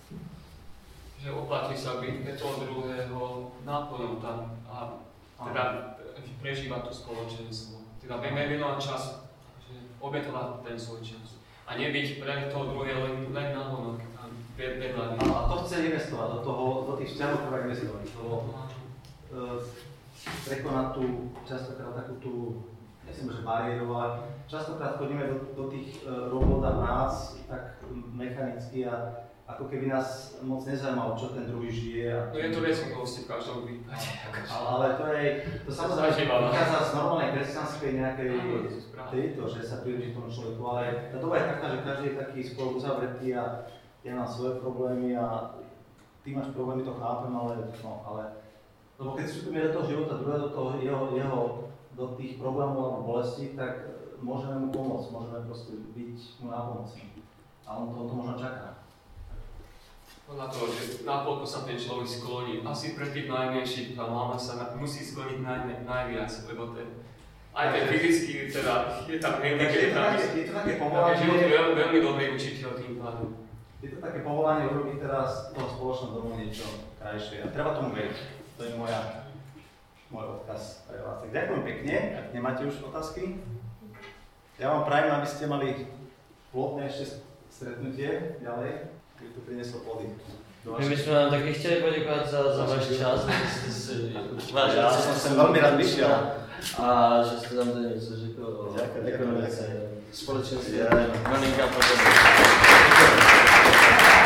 Že oplatí sa byť pre toho druhého náplňom tam a teda prežívať to spoločenstvo. Teda venovať čas, že obetovať ten svoj čas. A nebyť pre toho druhého len, len na honok a vedľa. A to chce investovať do toho, do tých vzťahov, ktoré investovať. Lebo uh, prekonať tú, častokrát takú tú, nechcem, že bariérovať, častokrát chodíme do, do tých uh, robot a prác tak mechanicky a ako keby nás moc nezajímalo, čo ten druhý žije. A no je to rizikovosť v každom prípade. Ale, ale to je, to samozrejme vychádza z normálnej kresťanskej nejakej tejto, že sa približí tomu človeku, ale tá doba je taká, že každý je taký skôr uzavretý a ja mám svoje problémy a ty máš problémy, to chápem, ale no, ale lebo keď vstupíme do toho života druhého, do toho jeho, jeho, do tých problémov alebo bolestí, tak môžeme mu pomôcť, môžeme proste byť mu nápomocní. A on to, to možno čaká. Podľa toho, že nakoľko sa ten človek skloní, asi pre tých najmenších tá mama sa na, musí skloniť naj, najviac, lebo ten, aj ten fyzický, teda je tam handicap, tam je to také povolanie, je veľmi, veľmi dobrý učiteľ tým pádom. Je to také povolanie urobiť teraz toho spoločného domu niečo krajšie a treba tomu veriť. To je moja, môj odkaz pre vás. Tak ďakujem pekne, ak nemáte už otázky. Ja vám prajem, aby ste mali plodné ešte stretnutie ďalej. To prinieslo plody. My bychom vám taky chtěli poděkovat za, za váš čas, že jste si vážili. Já jsem velmi rád vyšel. A že jste tam tady něco řekl o ekonomice, společnosti, malinká podobnost.